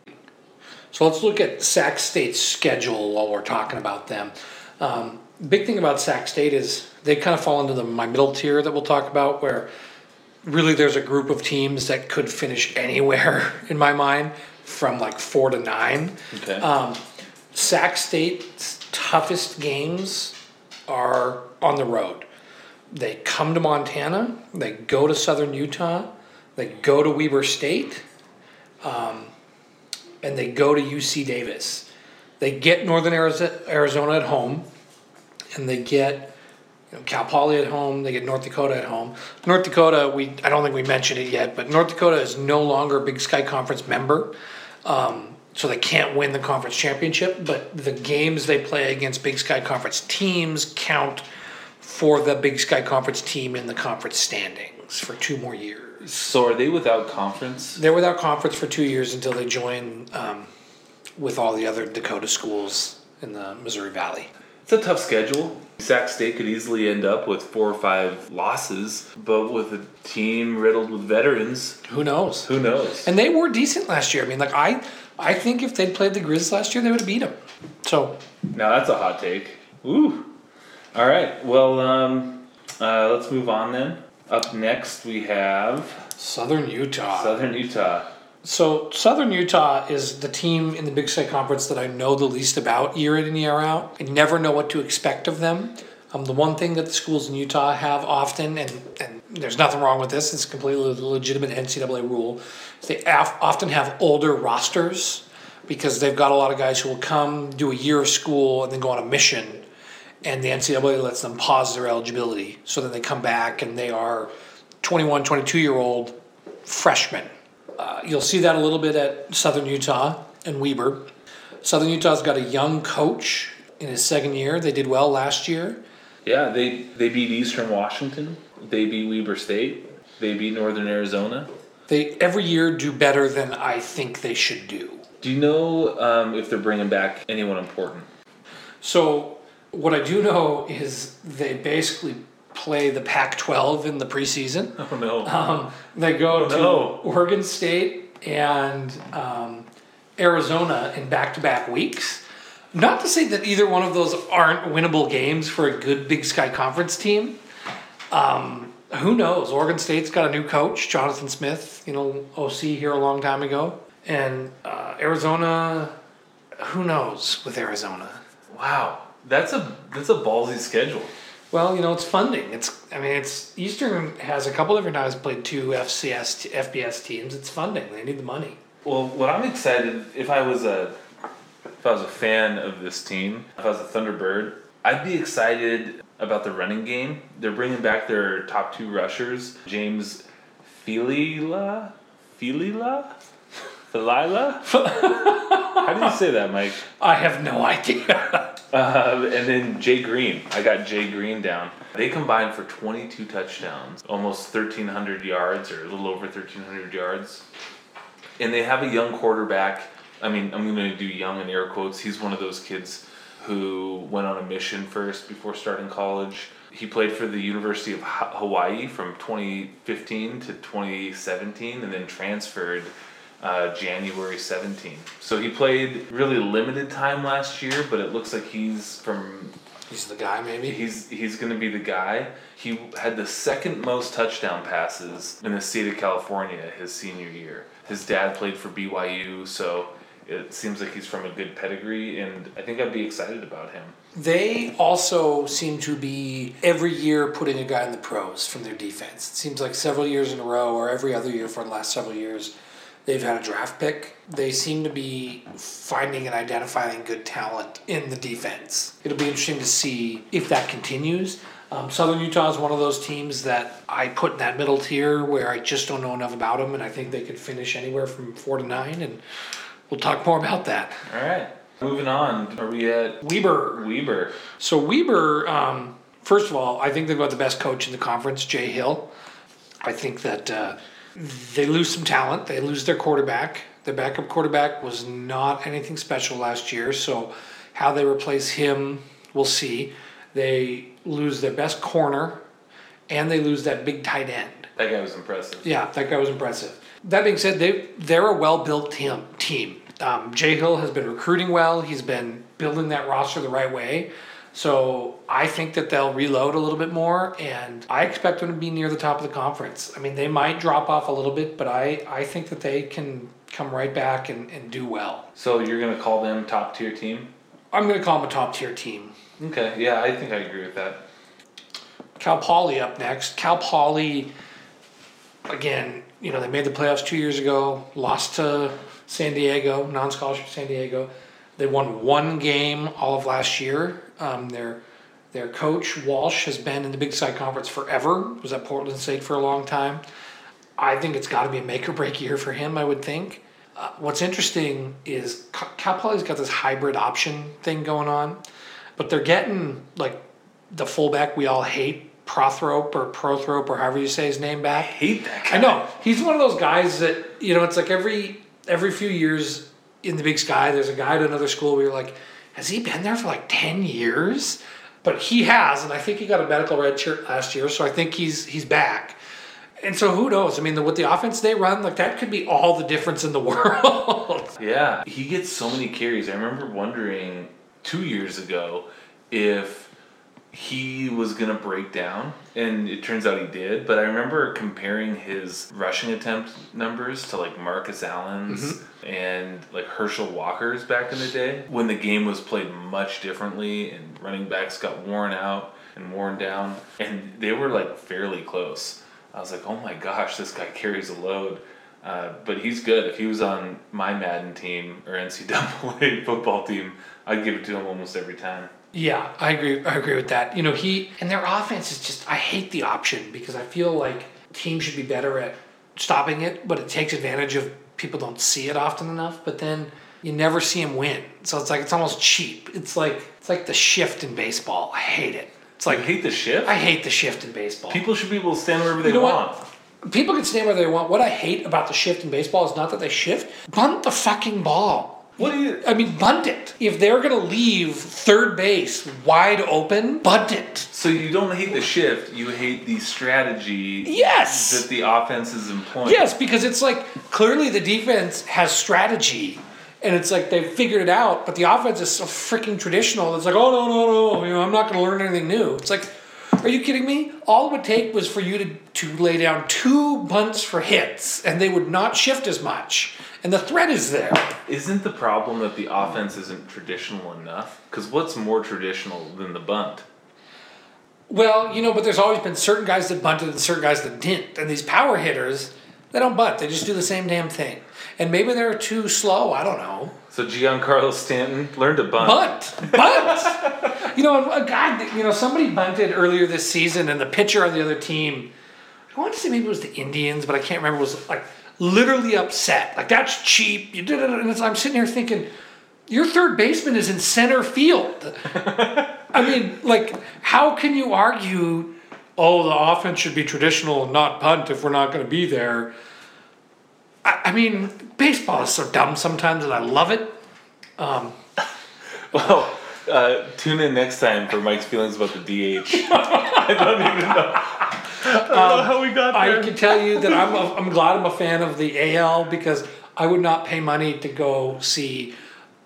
So let's look at Sac State's schedule while we're talking about them. Um, big thing about Sac State is they kind of fall into the my middle tier that we'll talk about, where really there's a group of teams that could finish anywhere in my mind, from like four to nine. Okay. Um, Sac State's toughest games are on the road. They come to Montana, they go to Southern Utah, they go to Weber State, um, and they go to U C Davis. They get Northern Arizona at home, and they get you know, Cal Poly at home. They get North Dakota at home. North Dakota, we I don't think we mentioned it yet, but North Dakota is no longer a Big Sky Conference member, um, so they can't win the conference championship. But the games they play against Big Sky Conference teams count for the Big Sky Conference team in the conference standings for two more years. So are they without conference? They're without conference for two years until they join um, with all the other Dakota schools in the Missouri Valley. It's a tough schedule. Sac State could easily end up with four or five losses, but with a team riddled with veterans, who knows? Who knows? And they were decent last year. I mean, like I, I think if they'd played the Grizz last year, they would have beat them. So now that's a hot take. Ooh. All right. Well, um, uh, let's move on then. Up next, we have Southern Utah. Southern Utah. So Southern Utah is the team in the Big Sky Conference that I know the least about year in and year out. I never know what to expect of them. Um, the one thing that the schools in Utah have often, and, and there's nothing wrong with this, it's a completely legitimate N C double A rule, is they af- often have older rosters. because they've got a lot of guys who will come, do a year of school, and then go on a mission, and the N C double A lets them pause their eligibility. So then they come back and they are twenty-one, twenty-two-year-old freshmen. Uh, you'll see that a little bit at Southern Utah and Weber. Southern Utah's got a young coach in his second year. They did well last year. Yeah, they, they beat Eastern Washington. They beat Weber State. They beat Northern Arizona. They every year do better than I think they should do. Do you know um, if they're bringing back anyone important? So what I do know is they basically play the Pac twelve in the preseason. Oh, no. Um, they go oh, to no. Oregon State and um, Arizona in back-to-back weeks. Not to say that either one of those aren't winnable games for a good Big Sky Conference team. Um, who knows? Oregon State's got a new coach, Jonathan Smith, you know, O C here a long time ago. And uh, Arizona, who knows with Arizona? Wow. That's a that's a ballsy schedule. Well, you know, it's funding. It's I mean, it's Eastern has a couple different times played two F C S, F B S teams. It's funding. They need the money. Well, what I'm excited, if I was a if I was a fan of this team, if I was a Thunderbird, I'd be excited about the running game. They're bringing back their top two rushers, James Filila, Filila, Filila. How do you say that, Mike? I have no idea. Uh, and then Jay Green. I got Jay Green down. They combined for twenty-two touchdowns, almost thirteen hundred yards, or a little over thirteen hundred yards. And they have a young quarterback. I mean, I'm going to do young in air quotes. He's one of those kids who went on a mission first before starting college. He played for the University of Hawaii from twenty fifteen to twenty seventeen, and then transferred Uh, January seventeenth. So he played really limited time last year, but it looks like he's from. He's the guy, maybe. He's he's going to be the guy. He had the second most touchdown passes in the state of California his senior year. His dad played for B Y U, so it seems like he's from a good pedigree, and I think I'd be excited about him. They also seem to be every year putting a guy in the pros from their defense. It seems like several years in a row, or every other year for the last several years, they've had a draft pick. They seem to be finding and identifying good talent in the defense. It'll be interesting to see if that continues. Um, Southern Utah is one of those teams that I put in that middle tier where I just don't know enough about them, and I think they could finish anywhere from four to nine, and we'll talk more about that. All right. Moving on. Are we at Weber? Weber. So Weber, um, first of all, I think they've got the best coach in the conference, Jay Hill. I think that uh, they lose some talent. They lose their quarterback. Their backup quarterback was not anything special last year, so how they replace him, we'll see. They lose their best corner, and they lose that big tight end. That guy was impressive. Yeah, that guy was impressive. That being said, they, they're a well-built team. team. Um, Jay Hill has been recruiting well. He's been building that roster the right way. So I think that they'll reload a little bit more, and I expect them to be near the top of the conference. I mean, they might drop off a little bit, but I, I think that they can come right back and, and do well. So you're going to call them top-tier team? I'm going to call them a top-tier team. Okay, yeah, I think I agree with that. Cal Poly up next. Cal Poly, again, you know, they made the playoffs two years ago, lost to San Diego, non-scholarship San Diego. They won one game all of last year. Um, their their coach, Walsh, has been in the Big Sky Conference forever. Was at Portland State for a long time. I think it's got to be a make-or-break year for him, I would think. Uh, what's interesting is Cal Poly's got this hybrid option thing going on, but they're getting, like, the fullback we all hate, Prothrope or Prothrope or however you say his name back. I hate that guy. I know. He's one of those guys that, you know, it's like every every few years in the Big Sky, there's a guy at another school where you're like, has he been there for like ten years? But he has, and I think he got a medical red shirt last year, so I think he's he's back. And so who knows? I mean, the, with the offense they run, like that could be all the difference in the world. Yeah, he gets so many carries. I remember wondering two years ago if he was going to break down, and it turns out he did. But I remember comparing his rushing attempt numbers to like Marcus Allen's mm-hmm. and like Herschel Walker's back in the day when the game was played much differently and running backs got worn out and worn down, and they were like fairly close. I was like, oh my gosh, this guy carries a load. Uh, but he's good. If he was on my Madden team or N C double A football team, I'd give it to him almost every time. Yeah, I agree. I agree with that. You know, he and their offense is just. I hate the option because I feel like teams should be better at stopping it, but it takes advantage of people don't see it often enough. But then you never see him win, so it's like it's almost cheap. It's like it's like the shift in baseball. I hate it. It's like I hate the shift. I hate the shift in baseball. People should be able to stand wherever they You know want. what? People can stand where they want. What I hate about the shift in baseball is not that they shift. Bunt the fucking ball. What do you? I mean, bunt it. If they're going to leave third base wide open, bunt it. So you don't hate the shift. You hate the strategy. Yes. That the offense is employing. Yes, because it's like clearly the defense has strategy. And it's like they've figured it out, but the offense is so freaking traditional. It's like, oh, no, no, no. You know, I'm not going to learn anything new. It's like, are you kidding me? All it would take was for you to, to lay down two bunts for hits, and they would not shift as much. And the threat is there. Isn't the problem that the offense isn't traditional enough? Because what's more traditional than the bunt? Well, you know, but there's always been certain guys that bunted and certain guys that didn't. And these power hitters, they don't bunt. They just do the same damn thing. And maybe they're too slow. I don't know. So Giancarlo Stanton learned to bunt. Bunt! Bunt! You know, a guy, you know, somebody bunted earlier this season, and the pitcher on the other team, I want to say maybe it was the Indians, but I can't remember, was like literally upset. Like, that's cheap. You did it. And it's, I'm sitting here thinking, your third baseman is in center field. I mean, like, how can you argue, oh, the offense should be traditional and not bunt if we're not going to be there? I, I mean, baseball is so dumb sometimes, and I love it. Um, well, uh, tune in next time for Mike's feelings about the D H. I don't even know. I don't um, know how we got there. I can tell you that I'm a, I'm glad I'm a fan of the A L because I would not pay money to go see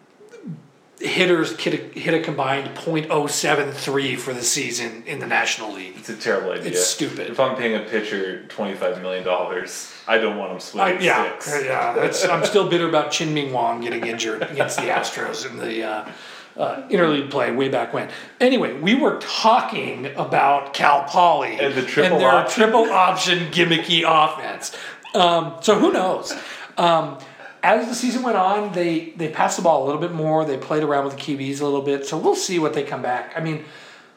hitters hit a, hit a combined point oh seven three for the season in the National League. It's a terrible idea. It's stupid. If I'm paying a pitcher twenty-five million dollars, I don't want him splitting uh, yeah, six. Yeah, it's, I'm still bitter about Chin Ming Wong getting injured against the Astros in the uh, uh, interleague play way back when. Anyway, we were talking about Cal Poly and the triple and their option. triple option gimmicky offense. Um, so who knows? Um, As the season went on, they, they passed the ball a little bit more. They played around with the Q Bs a little bit. So we'll see what they come back. I mean,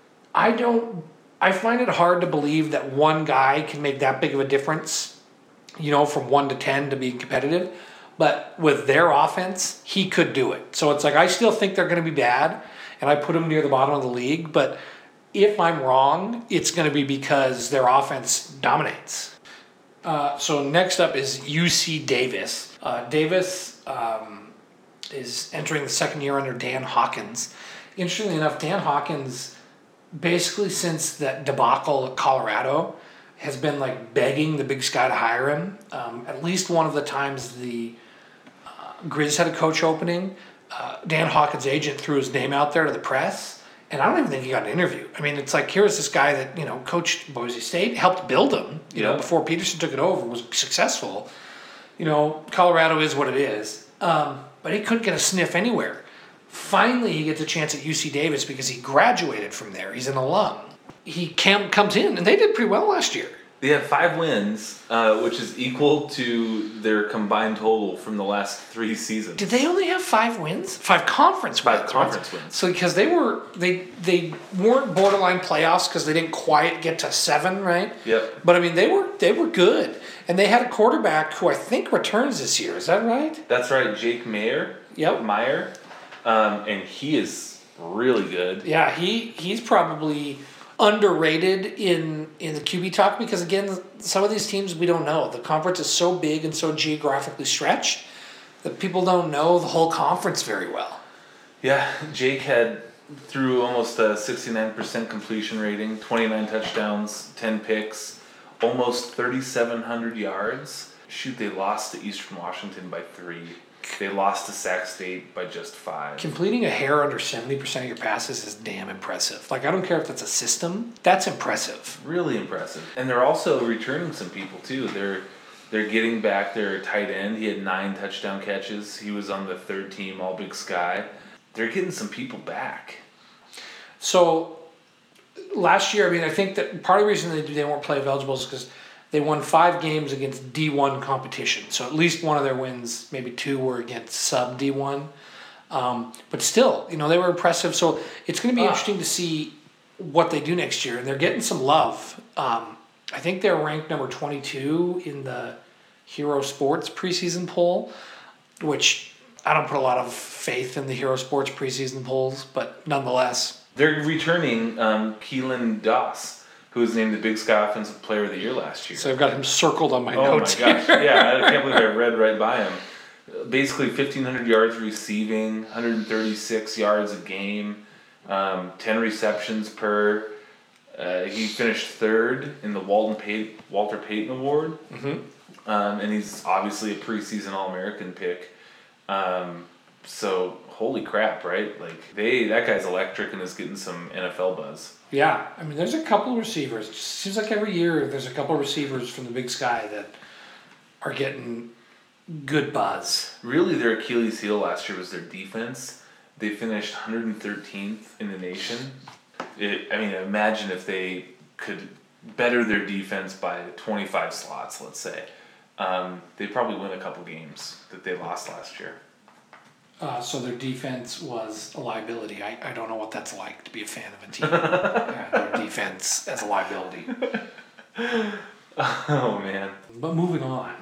I don't... I find it hard to believe that one guy can make that big of a difference, you know, from one to ten to being competitive. But with their offense, he could do it. So it's like, I still think they're going to be bad, and I put them near the bottom of the league. But if I'm wrong, it's going to be because their offense dominates. Uh, so next up is U C Davis. Uh, Davis um, is entering the second year under Dan Hawkins. Interestingly enough, Dan Hawkins, basically since that debacle at Colorado, has been like begging the Big Sky to hire him. Um, at least one of the times the uh, Grizz had a coach opening, uh, Dan Hawkins' agent threw his name out there to the press. And I don't even think he got an interview. I mean, it's like, here's this guy that, you know, coached Boise State, helped build them, you yeah. know, before Peterson took it over, was successful. You know, Colorado is what it is. Um, but he couldn't get a sniff anywhere. Finally, he gets a chance at U C Davis because he graduated from there. He's an alum. He cam- comes in, and they did pretty well last year. They have five wins, uh, which is equal to their combined total from the last three seasons. Did they only have five wins? Five conference five wins. Five conference right? wins. So because they were they they weren't borderline playoffs because they didn't quite get to seven, right? Yep. But I mean, they were they were good, and they had a quarterback who I think returns this year. Is that right? That's right, Jake Meyer. Yep. Meyer, um, and he is really good. Yeah, he he's probably underrated in in the Q B talk because, again, some of these teams we don't know. The conference is so big and so geographically stretched that people don't know the whole conference very well. Yeah, Jake had threw almost a sixty-nine percent completion rating, twenty-nine touchdowns, ten picks, almost thirty-seven hundred yards. Shoot, they lost to Eastern Washington by three. They lost to Sac State by just five. Completing a hair under seventy percent of your passes is damn impressive. Like, I don't care if that's a system. That's impressive. Really impressive. And they're also returning some people, too. They're they're getting back their tight end. He had nine touchdown catches. He was on the third team, All Big Sky. They're getting some people back. So, last year, I mean, I think that part of the reason they, they weren't playoff eligible is because They won five games against D one competition. So at least one of their wins, maybe two, were against sub D one. Um, but still, you know, they were impressive. So it's going to be Ah. interesting to see what they do next year. And they're getting some love. Um, I think they're ranked number twenty-two in the Hero Sports preseason poll, which I don't put a lot of faith in the Hero Sports preseason polls, but nonetheless. They're returning um, Keelan Doss, who was named the Big Sky Offensive Player of the Year last year. So I've got him circled on my oh notes. my gosh! Yeah, I can't believe I read right by him. Basically, fifteen hundred yards receiving, one hundred thirty-six yards a game, um, ten receptions per. Uh, he finished third in the Walton Pay- Walter Payton Award, Mm-hmm. um, and he's obviously a preseason All-American pick. Um, so holy crap, right? Like they, that guy's electric and is getting some N F L buzz. Yeah, I mean, there's a couple of receivers. It seems like every year there's a couple of receivers from the Big Sky that are getting good buzz. Really, their Achilles heel last year was their defense. They finished one hundred thirteenth in the nation. It, I mean, imagine if they could better their defense by twenty-five slots, let's say. Um, they'd probably win a couple games that they lost last year. Uh, so their defense was a liability. I, I don't know what that's like to be a fan of a team. Yeah, their defense as a liability. Oh, man. But moving on.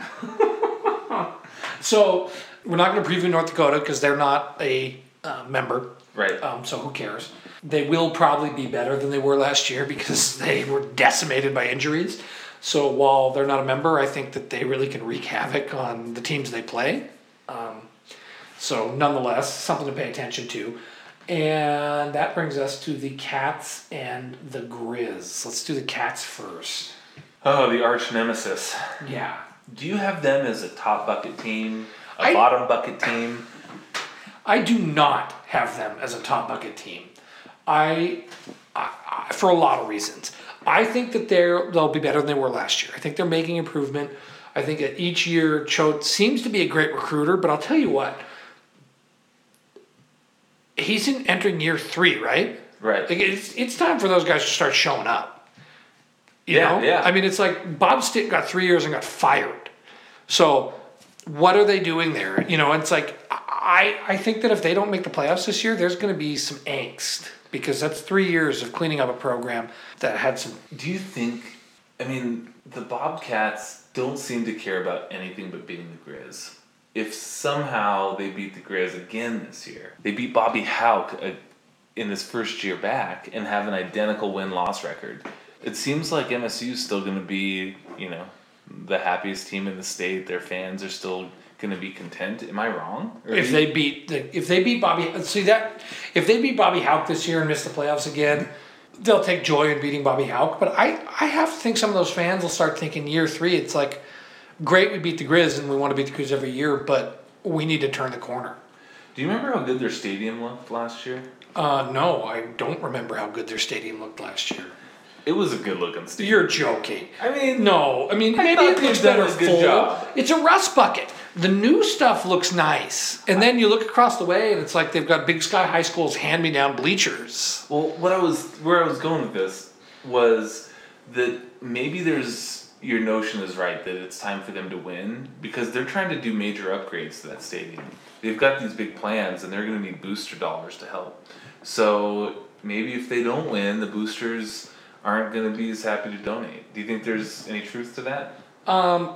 So we're not going to preview North Dakota because they're not a uh, member. Right. Um, so who cares? They will probably be better than they were last year because they were decimated by injuries. So while they're not a member, I think that they really can wreak havoc on the teams they play. Um, so nonetheless, something to pay attention to. And that brings us to the Cats and the Grizz. Let's do the Cats first. Oh, the arch nemesis. Yeah. Do you have them as a top bucket team, a I- bottom bucket team? I do not have them as a top bucket team. I, I, I for a lot of reasons. I think that they're they'll be better than they were last year. I think they're making improvement. I think that each year Choate seems to be a great recruiter, but I'll tell you what, he's in entering year three, right? Right. Like it's it's time for those guys to start showing up. You Yeah, know? yeah. I mean, it's like Bob Stitt got three years and got fired. So what are they doing there? You know, it's like I I think that if they don't make the playoffs this year, there's going to be some angst because that's three years of cleaning up a program that had some. Do you think, I mean, the Bobcats don't seem to care about anything but beating the Grizz. If somehow they beat the Grizz again this year, they beat Bobby Houck uh, in his first year back and have an identical win-loss record, it seems like M S U is still going to be, you know, the happiest team in the state. Their fans are still going to be content. Am I wrong? Or If do they you- beat the, if they beat Bobby, see that if they beat Bobby Houck this year and miss the playoffs again, they'll take joy in beating Bobby Houck. But I I have to think some of those fans will start thinking year three. It's like, great, we beat the Grizz and we want to beat the Grizz every year, but we need to turn the corner. Do you remember how good their stadium looked last year? Uh, no, I don't remember how good their stadium looked last year. It was a good-looking stadium. You're joking. I mean, No, I mean, I maybe thought it looks they've done better a good full. job. It's a rust bucket. The new stuff looks nice. And then you look across the way and it's like they've got Big Sky High School's hand-me-down bleachers. Well, what I was, where I was going with this was that maybe there's, your notion is right that it's time for them to win because they're trying to do major upgrades to that stadium. They've got these big plans and they're going to need booster dollars to help. So maybe if they don't win, the boosters aren't going to be as happy to donate. Do you think there's any truth to that? Um,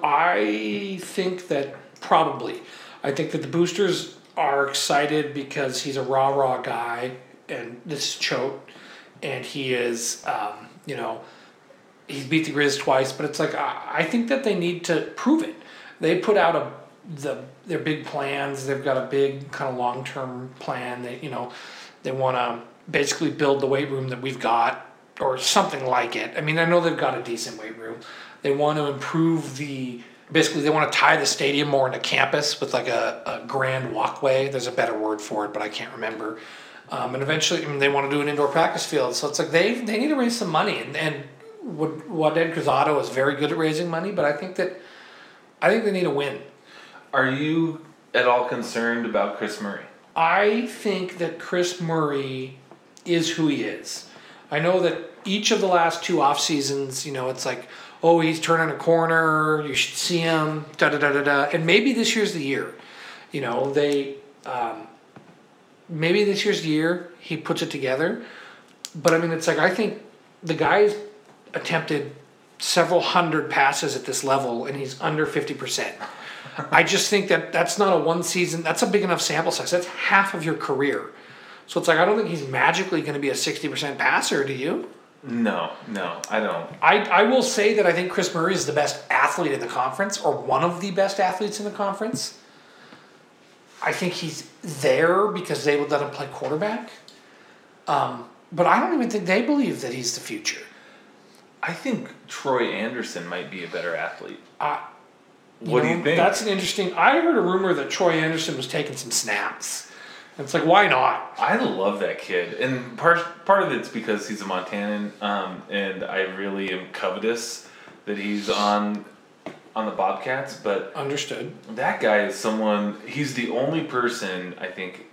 I think that probably. I think that the boosters are excited because he's a rah-rah guy, and this is Choate, and he is, um, you know, he's beat the Grizz twice, but it's like, I, I think that they need to prove it. They put out a the their big plans. They've got a big kind of long-term plan. They, you know, they want to basically build the weight room that we've got, or something like it. I mean, I know they've got a decent weight room. They want to improve the, basically they want to tie the stadium more into campus with like a, a grand walkway. There's a better word for it, but I can't remember. Um, and eventually, I mean, they want to do an indoor practice field. So it's like they they need to raise some money. And, and what what Ed Cruzado is very good at raising money, but I think that, I think they need a win. Are you at all concerned about Chris Murray? I think that Chris Murray is who he is. I know that each of the last two off seasons, you know, it's like, oh, he's turning a corner, you should see him, da da da da da. And maybe this year's the year. You know, they, um, maybe this year's the year he puts it together. But I mean, it's like, I think the guy's attempted several hundred passes at this level and he's under fifty percent. I just think that that's not a one season, that's a big enough sample size. That's half of your career. So it's like, I don't think he's magically going to be a sixty percent passer, do you? No, no, I don't. I, I will say that I think Chris Murray is the best athlete in the conference, or one of the best athletes in the conference. I think he's there because they let him play quarterback. Um, but I don't even think they believe that he's the future. I think Troy Anderson might be a better athlete. Uh, what know, do you think? That's an interesting... I heard a rumor that Troy Anderson was taking some snaps. And it's like, why not? I love that kid. And part part of it's because he's a Montanan, um, and I really am covetous that he's on on the Bobcats. But Understood. that guy is someone... He's the only person, I think,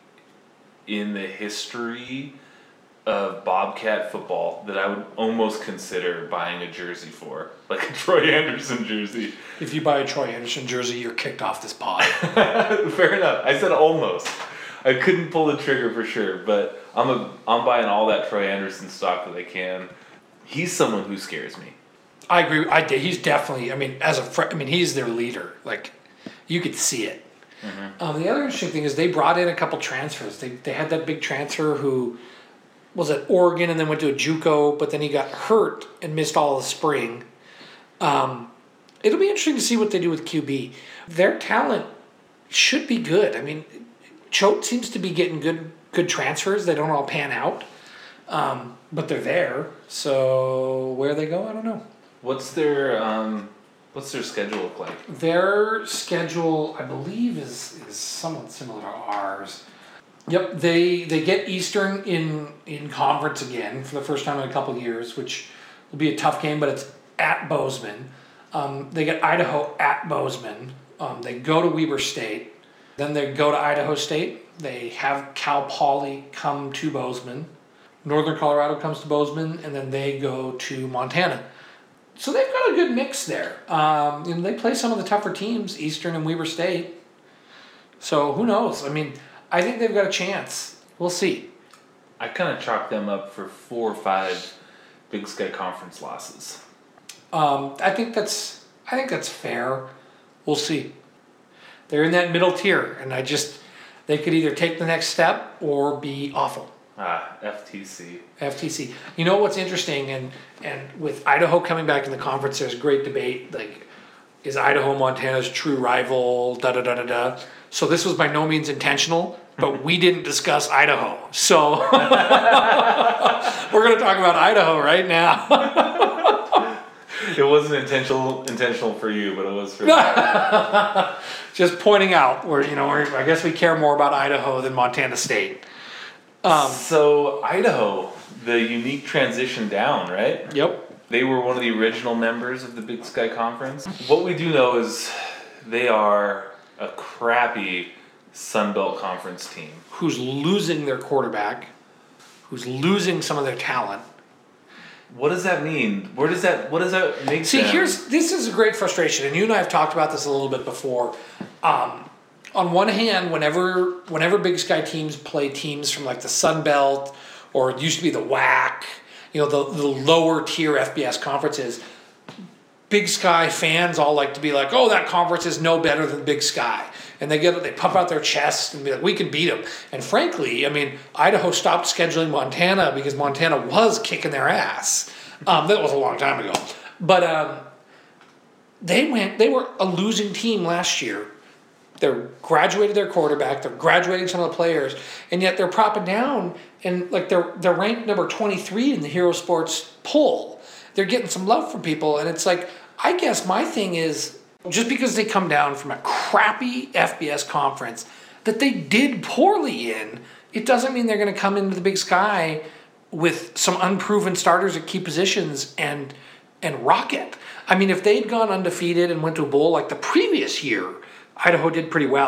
in the history of Bobcat football that I would almost consider buying a jersey for. Like a Troy Anderson jersey. If you buy a Troy Anderson jersey, you're kicked off this pod. Fair enough. I said almost. I couldn't pull the trigger for sure, but I'm a, I'm buying all that Troy Anderson stock that I can. He's someone who scares me. I agree. I did. He's definitely, I mean, as a fr- I mean, he's their leader. Like, you could see it. Mm-hmm. Um, the other interesting thing is they brought in a couple transfers. They they had that big transfer who was at Oregon and then went to a JUCO, but then he got hurt and missed all of the spring. Um, it'll be interesting to see what they do with Q B. Their talent should be good. I mean, Choate seems to be getting good good transfers. They don't all pan out, um, but they're there. So where they go, I don't know. What's their um, what's their schedule look like? Their schedule, I believe, is is somewhat similar to ours. Yep, they they get Eastern in in conference again for the first time in a couple of years, which will be a tough game, but it's at Bozeman. Um, they get Idaho at Bozeman. Um, they go to Weber State. Then they go to Idaho State. They have Cal Poly come to Bozeman. Northern Colorado comes to Bozeman, and then they go to Montana. So they've got a good mix there. Um, and they play some of the tougher teams, Eastern and Weber State. So who knows? I mean, I think they've got a chance. We'll see. I kind of chalk them up for four or five Big Sky Conference losses. Um, I think that's I think that's fair. We'll see. They're in that middle tier, and I just they could either take the next step or be awful. Ah, F T C. F T C. You know what's interesting, and and with Idaho coming back in the conference, there's great debate. Like, is Idaho Montana's true rival? Da da da da da. So this was by no means intentional, but we didn't discuss Idaho. So we're going to talk about Idaho right now. It wasn't intentional intentional for you, but it was for Just pointing out where, you know, we're, I guess we care more about Idaho than Montana State. Um, so Idaho, the unique transition down, right? Yep. They were one of the original members of the Big Sky Conference. What we do know is they are a crappy Sun Belt Conference team. Who's losing their quarterback, who's losing some of their talent. What does that mean? Where does that, what does that make See, them? here's, this is a great frustration, and you and I have talked about this a little bit before. Um, on one hand, whenever whenever Big Sky teams play teams from like the Sun Belt, or it used to be the W A C, you know, the, the lower tier F B S conferences, Big Sky fans all like to be like, oh, that conference is no better than Big Sky. And they get they puff out their chests and be like, we can beat them. And frankly, I mean, Idaho stopped scheduling Montana because Montana was kicking their ass. Um, that was a long time ago. But um, they went. They were a losing team last year. They graduated their quarterback. They're graduating some of the players, and yet they're propping down. And like they're they're ranked number twenty-three in the Hero Sports poll. They're getting some love from people, and it's like, I guess my thing is, just because they come down from a crappy F B S conference that they did poorly in, it doesn't mean they're going to come into the Big Sky with some unproven starters at key positions and and rock it. I mean, if they'd gone undefeated and went to a bowl like the previous year, Idaho did pretty well.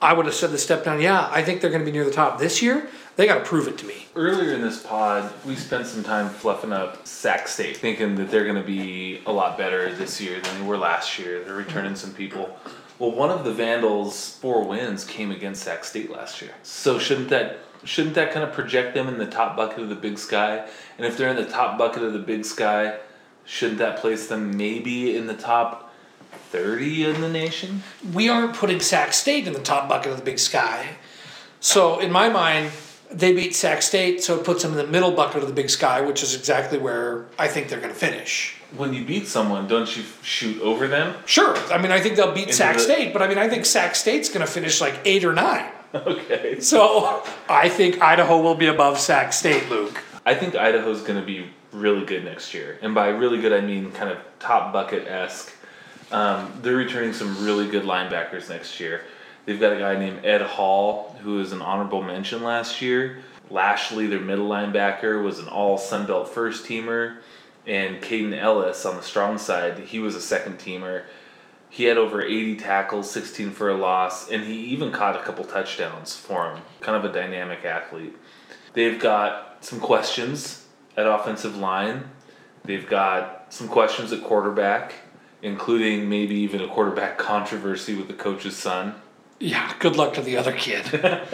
I would have said the step down. Yeah, I think they're going to be near the top this year. They got to prove it to me. Earlier in this pod, we spent some time fluffing up Sac State, thinking that they're going to be a lot better this year than they were last year. They're returning some people. Well, one of the Vandals' four wins came against Sac State last year. So shouldn't that shouldn't that kind of project them in the top bucket of the Big Sky? And if they're in the top bucket of the Big Sky, shouldn't that place them maybe in the top thirty in the nation? We aren't putting Sac State in the top bucket of the Big Sky. So in my mind, they beat Sac State, so it puts them in the middle bucket of the Big Sky, which is exactly where I think they're going to finish. When you beat someone, don't you shoot over them? Sure. I mean, I think they'll beat Into Sac the- State, but I mean, I think Sac State's going to finish like eight or nine. Okay. So I think Idaho will be above Sac State, Luke. I think Idaho's going to be really good next year. And by really good, I mean kind of top bucket-esque. Um, they're returning some really good linebackers next year. They've got a guy named Ed Hall, who was an honorable mention last year. Lashley, their middle linebacker, was an all Sun Belt first teamer. And Caden Ellis on the strong side, he was a second teamer. He had over eighty tackles, sixteen for a loss, and he even caught a couple touchdowns for him. Kind of a dynamic athlete. They've got some questions at offensive line. They've got some questions at quarterback, including maybe even a quarterback controversy with the coach's son. Yeah, good luck to the other kid.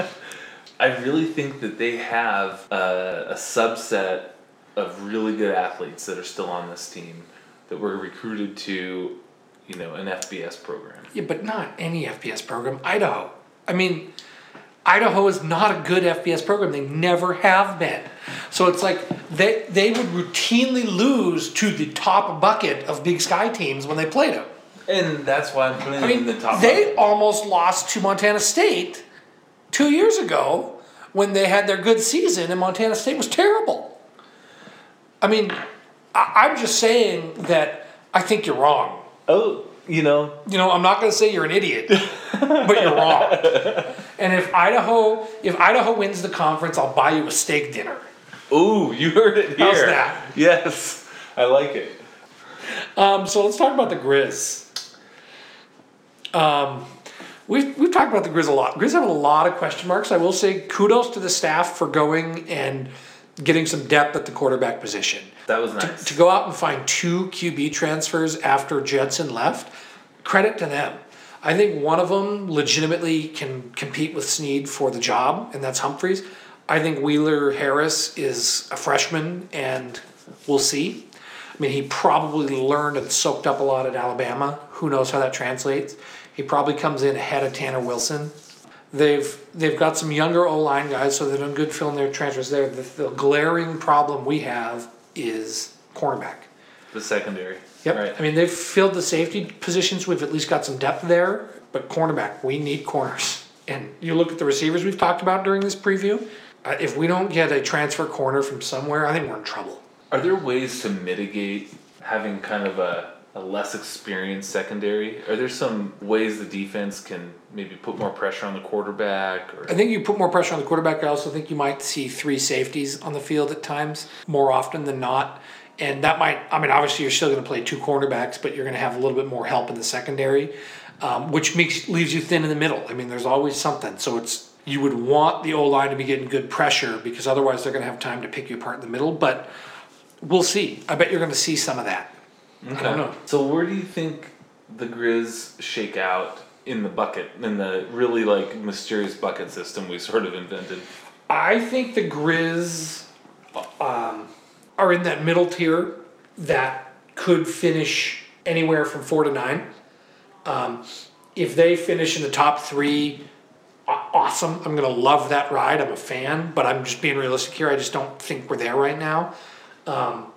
I really think that they have a, a subset of really good athletes that are still on this team that were recruited to, you know, an F B S program. Yeah, but not any F B S program. Idaho. I mean, Idaho is not a good F B S program. They never have been. So it's like they they would routinely lose to the top bucket of Big Sky teams when they played them. And that's why I'm putting I them mean, in the top. they bucket. almost lost to Montana State two years ago when they had their good season and Montana State was terrible. I mean, I, I'm just saying that I think you're wrong. Oh, you know. You know, I'm not going to say you're an idiot, but you're wrong. And if Idaho, if Idaho wins the conference, I'll buy you a steak dinner. Ooh, you heard it here. How's that? Yes, I like it. Um, so let's talk about the Grizz. Um, we've, we've talked about the Grizz a lot. Grizz have a lot of question marks. I will say kudos to the staff for going and getting some depth at the quarterback position. That was nice. To, to go out and find two Q B transfers after Judson left, credit to them. I think one of them legitimately can compete with Snead for the job, and that's Humphreys. I think Wheeler Harris is a freshman, and we'll see. I mean, he probably learned and soaked up a lot at Alabama. Who knows how that translates? He probably comes in ahead of Tanner Wilson. They've they've got some younger O-line guys, so they're doing good filling their transfers there. The, the glaring problem we have is cornerback. The secondary. Yep. Right. I mean, they've filled the safety positions. We've at least got some depth there. But cornerback, we need corners. And you look at the receivers we've talked about during this preview. Uh, if we don't get a transfer corner from somewhere, I think we're in trouble. Are there ways to mitigate having kind of a, a less experienced secondary? Are there some ways the defense can maybe put more pressure on the quarterback? Or I think you put more pressure on the quarterback. I also think you might see three safeties on the field at times, more often than not. And that might, I mean, obviously you're still going to play two cornerbacks, but you're going to have a little bit more help in the secondary, um, which makes leaves you thin in the middle. I mean, there's always something. So it's you would want the O-line to be getting good pressure because otherwise they're going to have time to pick you apart in the middle. But we'll see. I bet you're going to see some of that. Okay. I don't know. So where do you think the Grizz shake out in the bucket, in the really like mysterious bucket system we sort of invented? I think the Grizz um, are in that middle tier that could finish anywhere from four to nine. Um, if they finish in the top three, aw- awesome. I'm going to love that ride. I'm a fan, but I'm just being realistic here. I just don't think we're there right now. Um,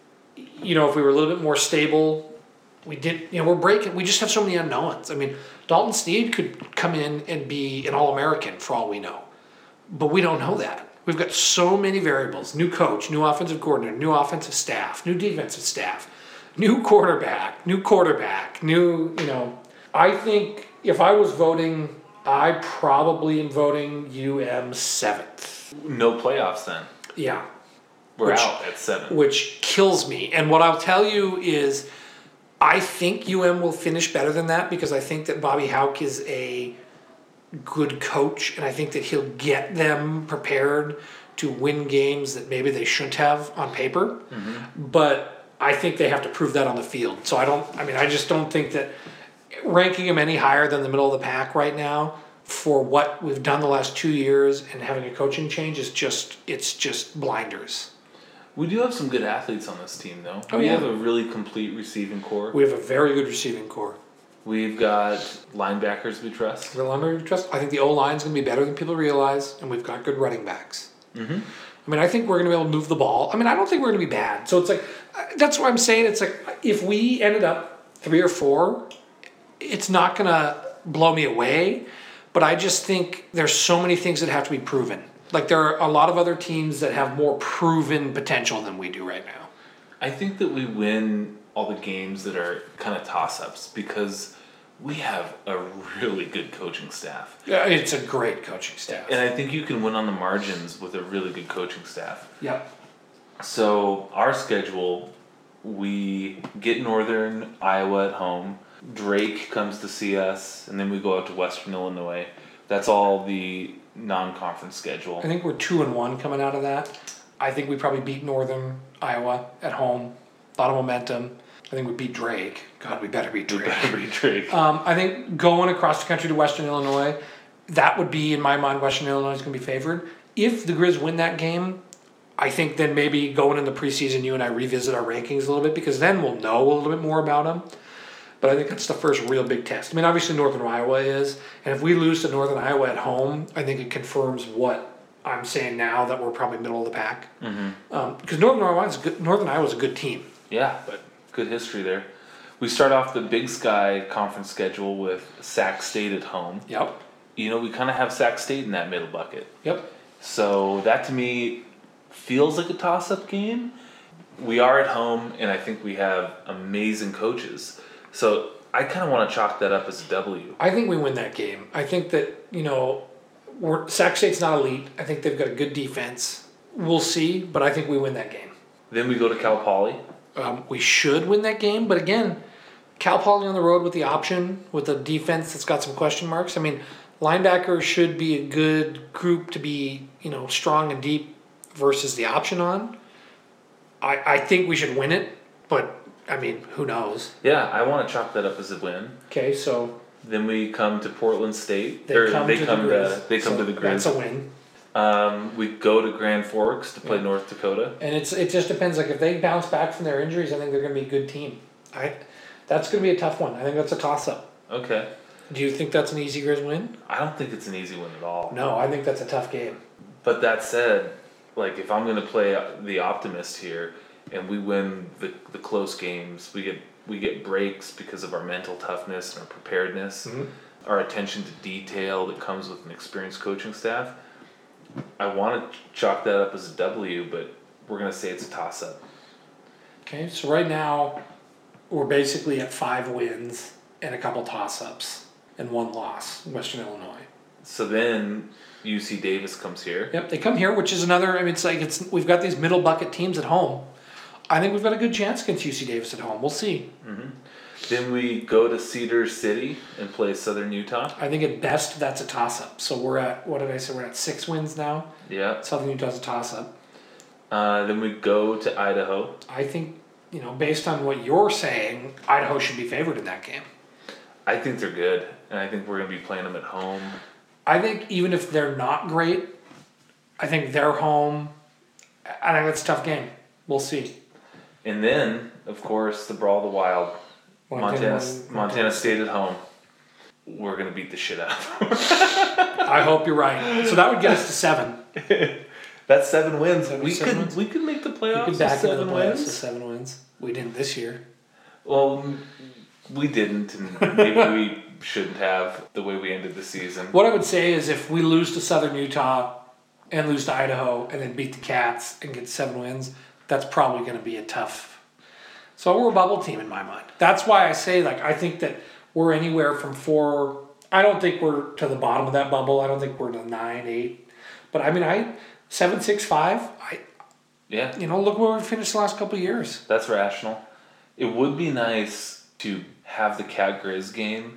you know, if we were a little bit more stable, we did, you know, we're breaking, we just have so many unknowns. I mean, Dalton Snead could come in and be an All-American for all we know, but we don't know that. We've got so many variables: new coach, new offensive coordinator, new offensive staff, new defensive staff, new quarterback, new quarterback, new, you know. I think if I was voting, I probably am voting U M seventh. No playoffs then. Yeah. We're Which- out at seven. Which kills me. And what I'll tell you is I think U M will finish better than that because I think that Bobby Hauck is a good coach, and I think that he'll get them prepared to win games that maybe they shouldn't have on paper. Mm-hmm. But I think they have to prove that on the field. So I don't, I mean, I just don't think that ranking him any higher than the middle of the pack right now for what we've done the last two years and having a coaching change is just, it's just blinders. We do have some good athletes on this team, though. Oh, we yeah. have a really complete receiving core. We have a very good receiving core. We've got linebackers we trust. The linebacker we trust. I think the O-line's going to be better than people realize, and we've got good running backs. Mm-hmm. I mean, I think we're going to be able to move the ball. I mean, I don't think we're going to be bad. So it's like, that's what I'm saying. It's like, if we ended up three or four, it's not going to blow me away. But I just think there's so many things that have to be proven. Like, there are a lot of other teams that have more proven potential than we do right now. I think that we win all the games that are kind of toss-ups because we have a really good coaching staff. Yeah, it's a great coaching staff. And I think you can win on the margins with a really good coaching staff. Yep. So our schedule, we get Northern Iowa at home. Drake comes to see us, and then we go out to Western Illinois. That's all the non-conference schedule. I think we're two and one coming out of that. I think we probably beat Northern Iowa at home. A lot of momentum. I think we beat Drake. God, we better beat Drake. We better beat Drake. Um, I think going across the country to Western Illinois, that would be, in my mind, Western Illinois is going to be favored. If the Grizz win that game, I think then maybe going in the preseason, you and I revisit our rankings a little bit because then we'll know a little bit more about them. But I think that's the first real big test. I mean, obviously Northern Iowa is, and if we lose to Northern Iowa at home, I think it confirms what I'm saying now that we're probably middle of the pack. Mm-hmm. Um, because Northern Iowa is good. Northern Iowa is a good team. Yeah, but good history there. We start off the Big Sky conference schedule with Sac State at home. Yep. You know, we kind of have Sac State in that middle bucket. Yep. So that to me feels like a toss-up game. We are at home, and I think we have amazing coaches. So I kind of want to chalk that up as a W. I think we win that game. I think that, you know, we're, Sac State's not elite. I think they've got a good defense. We'll see, but I think we win that game. Then we go to Cal Poly. Um, we should win that game, but again, Cal Poly on the road with the option, with a defense that's got some question marks. I mean, linebackers should be a good group to be, you know, strong and deep versus the option on. I, I think we should win it, but, I mean, who knows? Yeah, I want to chalk that up as a win. Okay, so... Then we come to Portland State. They or come they to come the Grizz. to They come so to the Grizz. That's a win. Um, we go to Grand Forks to play Yeah. North Dakota. And it's it just depends. Like, if they bounce back from their injuries, I think they're going to be a good team. I, That's going to be a tough one. I think that's a toss-up. Okay. Do you think that's an easy Grizz win? I don't think it's an easy win at all. No, I think that's a tough game. But that said, like, if I'm going to play the optimist here and we win the, the close games, we get we get breaks because of our mental toughness and our preparedness, Mm-hmm. our attention to detail that comes with an experienced coaching staff. I want to chalk that up as a W, but we're going to say it's a toss-up. Okay, so right now we're basically at five wins and a couple toss-ups and one loss, Western Illinois. So then U C Davis comes here. Yep, they come here, which is another. I mean, it's like it's we've got these middle bucket teams at home. I think we've got a good chance against U C Davis at home. We'll see. Mm-hmm. Then we go to Cedar City and play Southern Utah. I think at best that's a toss-up. So we're at, what did I say? We're at six wins now. Yeah. Southern Utah's a toss-up. Uh, then we go to Idaho. I think, you know, based on what you're saying, Idaho should be favored in that game. I think they're good, and I think we're going to be playing them at home. I think even if they're not great, I think they're home. I think that's a tough game. We'll see. And then, of course, the Brawl of the Wild. Montana, Montana, Montana State at home. We're going to beat the shit out of them. I hope you're right. So that would get us to seven. That's seven wins. Seven, we seven could wins. we could make the We playoffs could with back into seven the playoffs with wins. seven wins. We didn't this year. Well, we didn't, and maybe we shouldn't have the way we ended the season. What I would say is if we lose to Southern Utah and lose to Idaho and then beat the Cats and get seven wins, that's probably going to be a tough. So we're a bubble team in my mind. That's why I say, like, I think that we're anywhere from four. I don't think we're to the bottom of that bubble. I don't think we're to nine, eight. But I mean, I seven, six, five. I Yeah, you know, look where we finished the last couple of years. that's rational. It would be nice to have the Cat Grizz game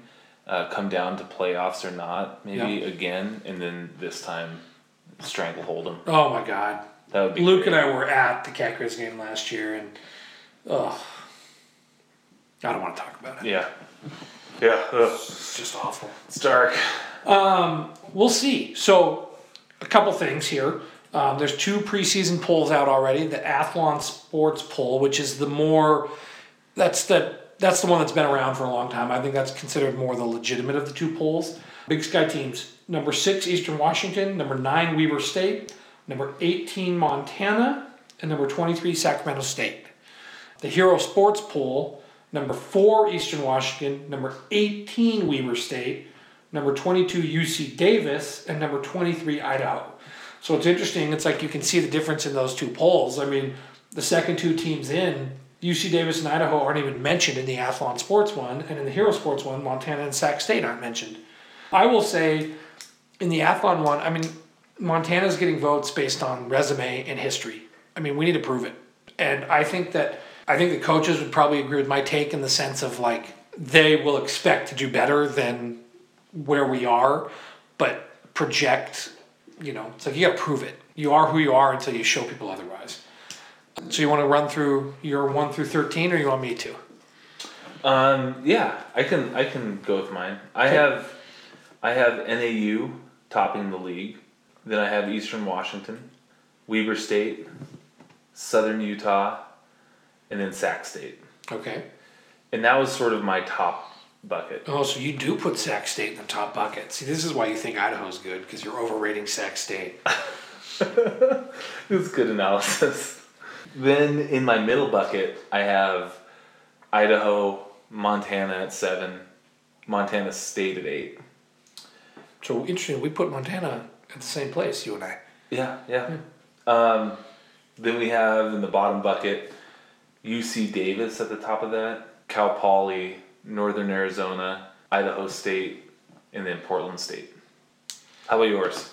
uh, come down to playoffs or not, maybe Yeah. again, and then this time stranglehold them. Oh my God. That would be Luke great. and I were at the Cat Grizz game last year, and oh, I don't want to talk about it. Yeah. Yeah. Ugh. It's just awful. It's dark. Um, we'll see. So, a couple things here. Um, there's two preseason polls out already. The Athlon Sports poll, which is the more, that's the that's the one that's been around for a long time. I think that's considered more the legitimate of the two polls. Big Sky teams: number six Eastern Washington, number nine Weber State, number eighteen Montana, and number twenty-three Sacramento State. The Hero Sports poll: number four Eastern Washington, number eighteen Weber State, number twenty-two U C Davis, and number twenty-three Idaho. So it's interesting. It's like you can see the difference in those two polls. I mean, the second two teams in, U C Davis and Idaho, aren't even mentioned in the Athlon Sports one, and in the Hero Sports one, Montana and Sac State aren't mentioned. I will say, in the Athlon one, I mean, Montana's getting votes based on resume and history. I mean, we need to prove it. And I think that, I think the coaches would probably agree with my take in the sense of like, they will expect to do better than where we are, but project, you know, it's like you got to prove it. You are who you are until you show people otherwise. So you want to run through your one through thirteen, or you want me to? Um, yeah, I can I can go with mine. I Okay. have I have N A U topping the league. Then I have Eastern Washington, Weber State, Southern Utah, and then Sac State. Okay. And that was sort of my top bucket. Oh, so you do put Sac State in the top bucket. See, this is why you think Idaho's good, because you're overrating Sac State. It's good analysis. Then in my middle bucket, I have Idaho, Montana at seven, Montana State at eight. So interesting, we put Montana at the same place, you and I. Yeah, yeah. Um, then we have in the bottom bucket U C Davis at the top of that, Cal Poly, Northern Arizona, Idaho State, and then Portland State. How about yours?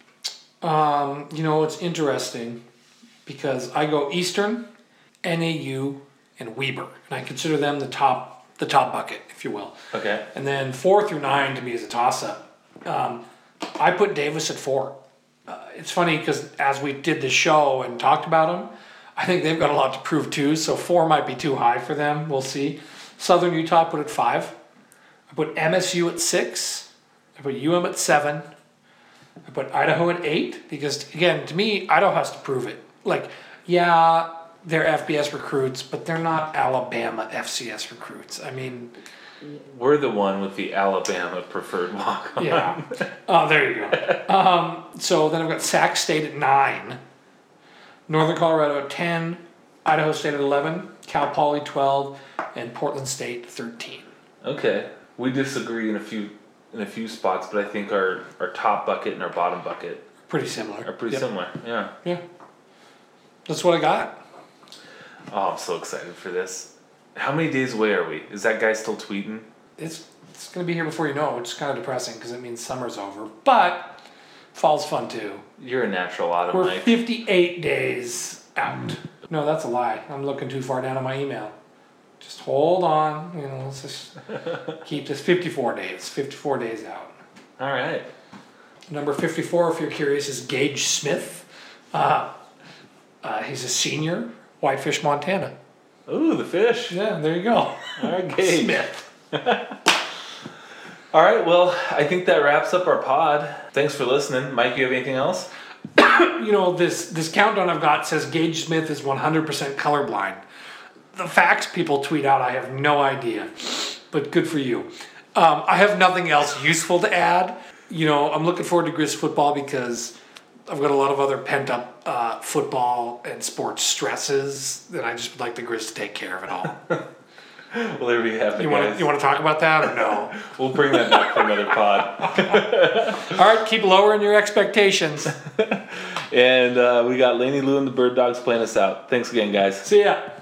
Um, you know, it's interesting because I go Eastern, N A U, and Weber, and I consider them the top the top bucket, if you will. Okay. And then four through nine to me is a toss-up. Um, I put Davis at four. Uh, it's funny because as we did the show and talked about them, I think they've got a lot to prove too, so four might be too high for them. We'll see. Southern Utah I put at five. I put M S U at six. I put U M at seven. I put Idaho at eight because, again, to me, Idaho has to prove it. Like, yeah, they're F B S recruits, but they're not Alabama F C S recruits. I mean, We're the one with the Alabama preferred walk-on. yeah. Oh, there you go. Um, so then I've got Sac State at nine, Northern Colorado at ten, Idaho State at eleven, Cal Poly twelve, and Portland State thirteen. Okay. We disagree in a few in a few spots, but I think our, our top bucket and our bottom bucket Pretty similar. are pretty Yep. similar. Yeah. Yeah. That's what I got. Oh, I'm so excited for this. How many days away are we? Is that guy still tweeting? It's it's going to be here before you know it, which is kind of depressing because it means summer's over. But fall's fun too. You're a natural autumn, We're Mike. fifty-eight days out. No, that's a lie. I'm looking too far down on my email. Just hold on. You know, let's just keep this fifty-four days. fifty-four days out. All right. Number fifty-four, if you're curious, is Gage Smith. Uh, uh, he's a senior, Whitefish, Montana. Ooh, the fish. Yeah, there you go. All right, Gage. Smith. All right, well, I think that wraps up our pod. Thanks for listening. Mike, you have anything else? You know, this, this countdown I've got says Gage Smith is one hundred percent colorblind. The facts people tweet out, I have no idea. But good for you. Um, I have nothing else useful to add. You know, I'm looking forward to Grizz football because I've got a lot of other pent-up uh, football and sports stresses that I just would like the Grizz to take care of it all. Well, there we have it, You want guys. to you want to talk about that or no? We'll bring that back for another pod. All right, keep lowering your expectations. And uh, we got Laney Lou and the Bird Dogs playing us out. Thanks again, guys. See ya.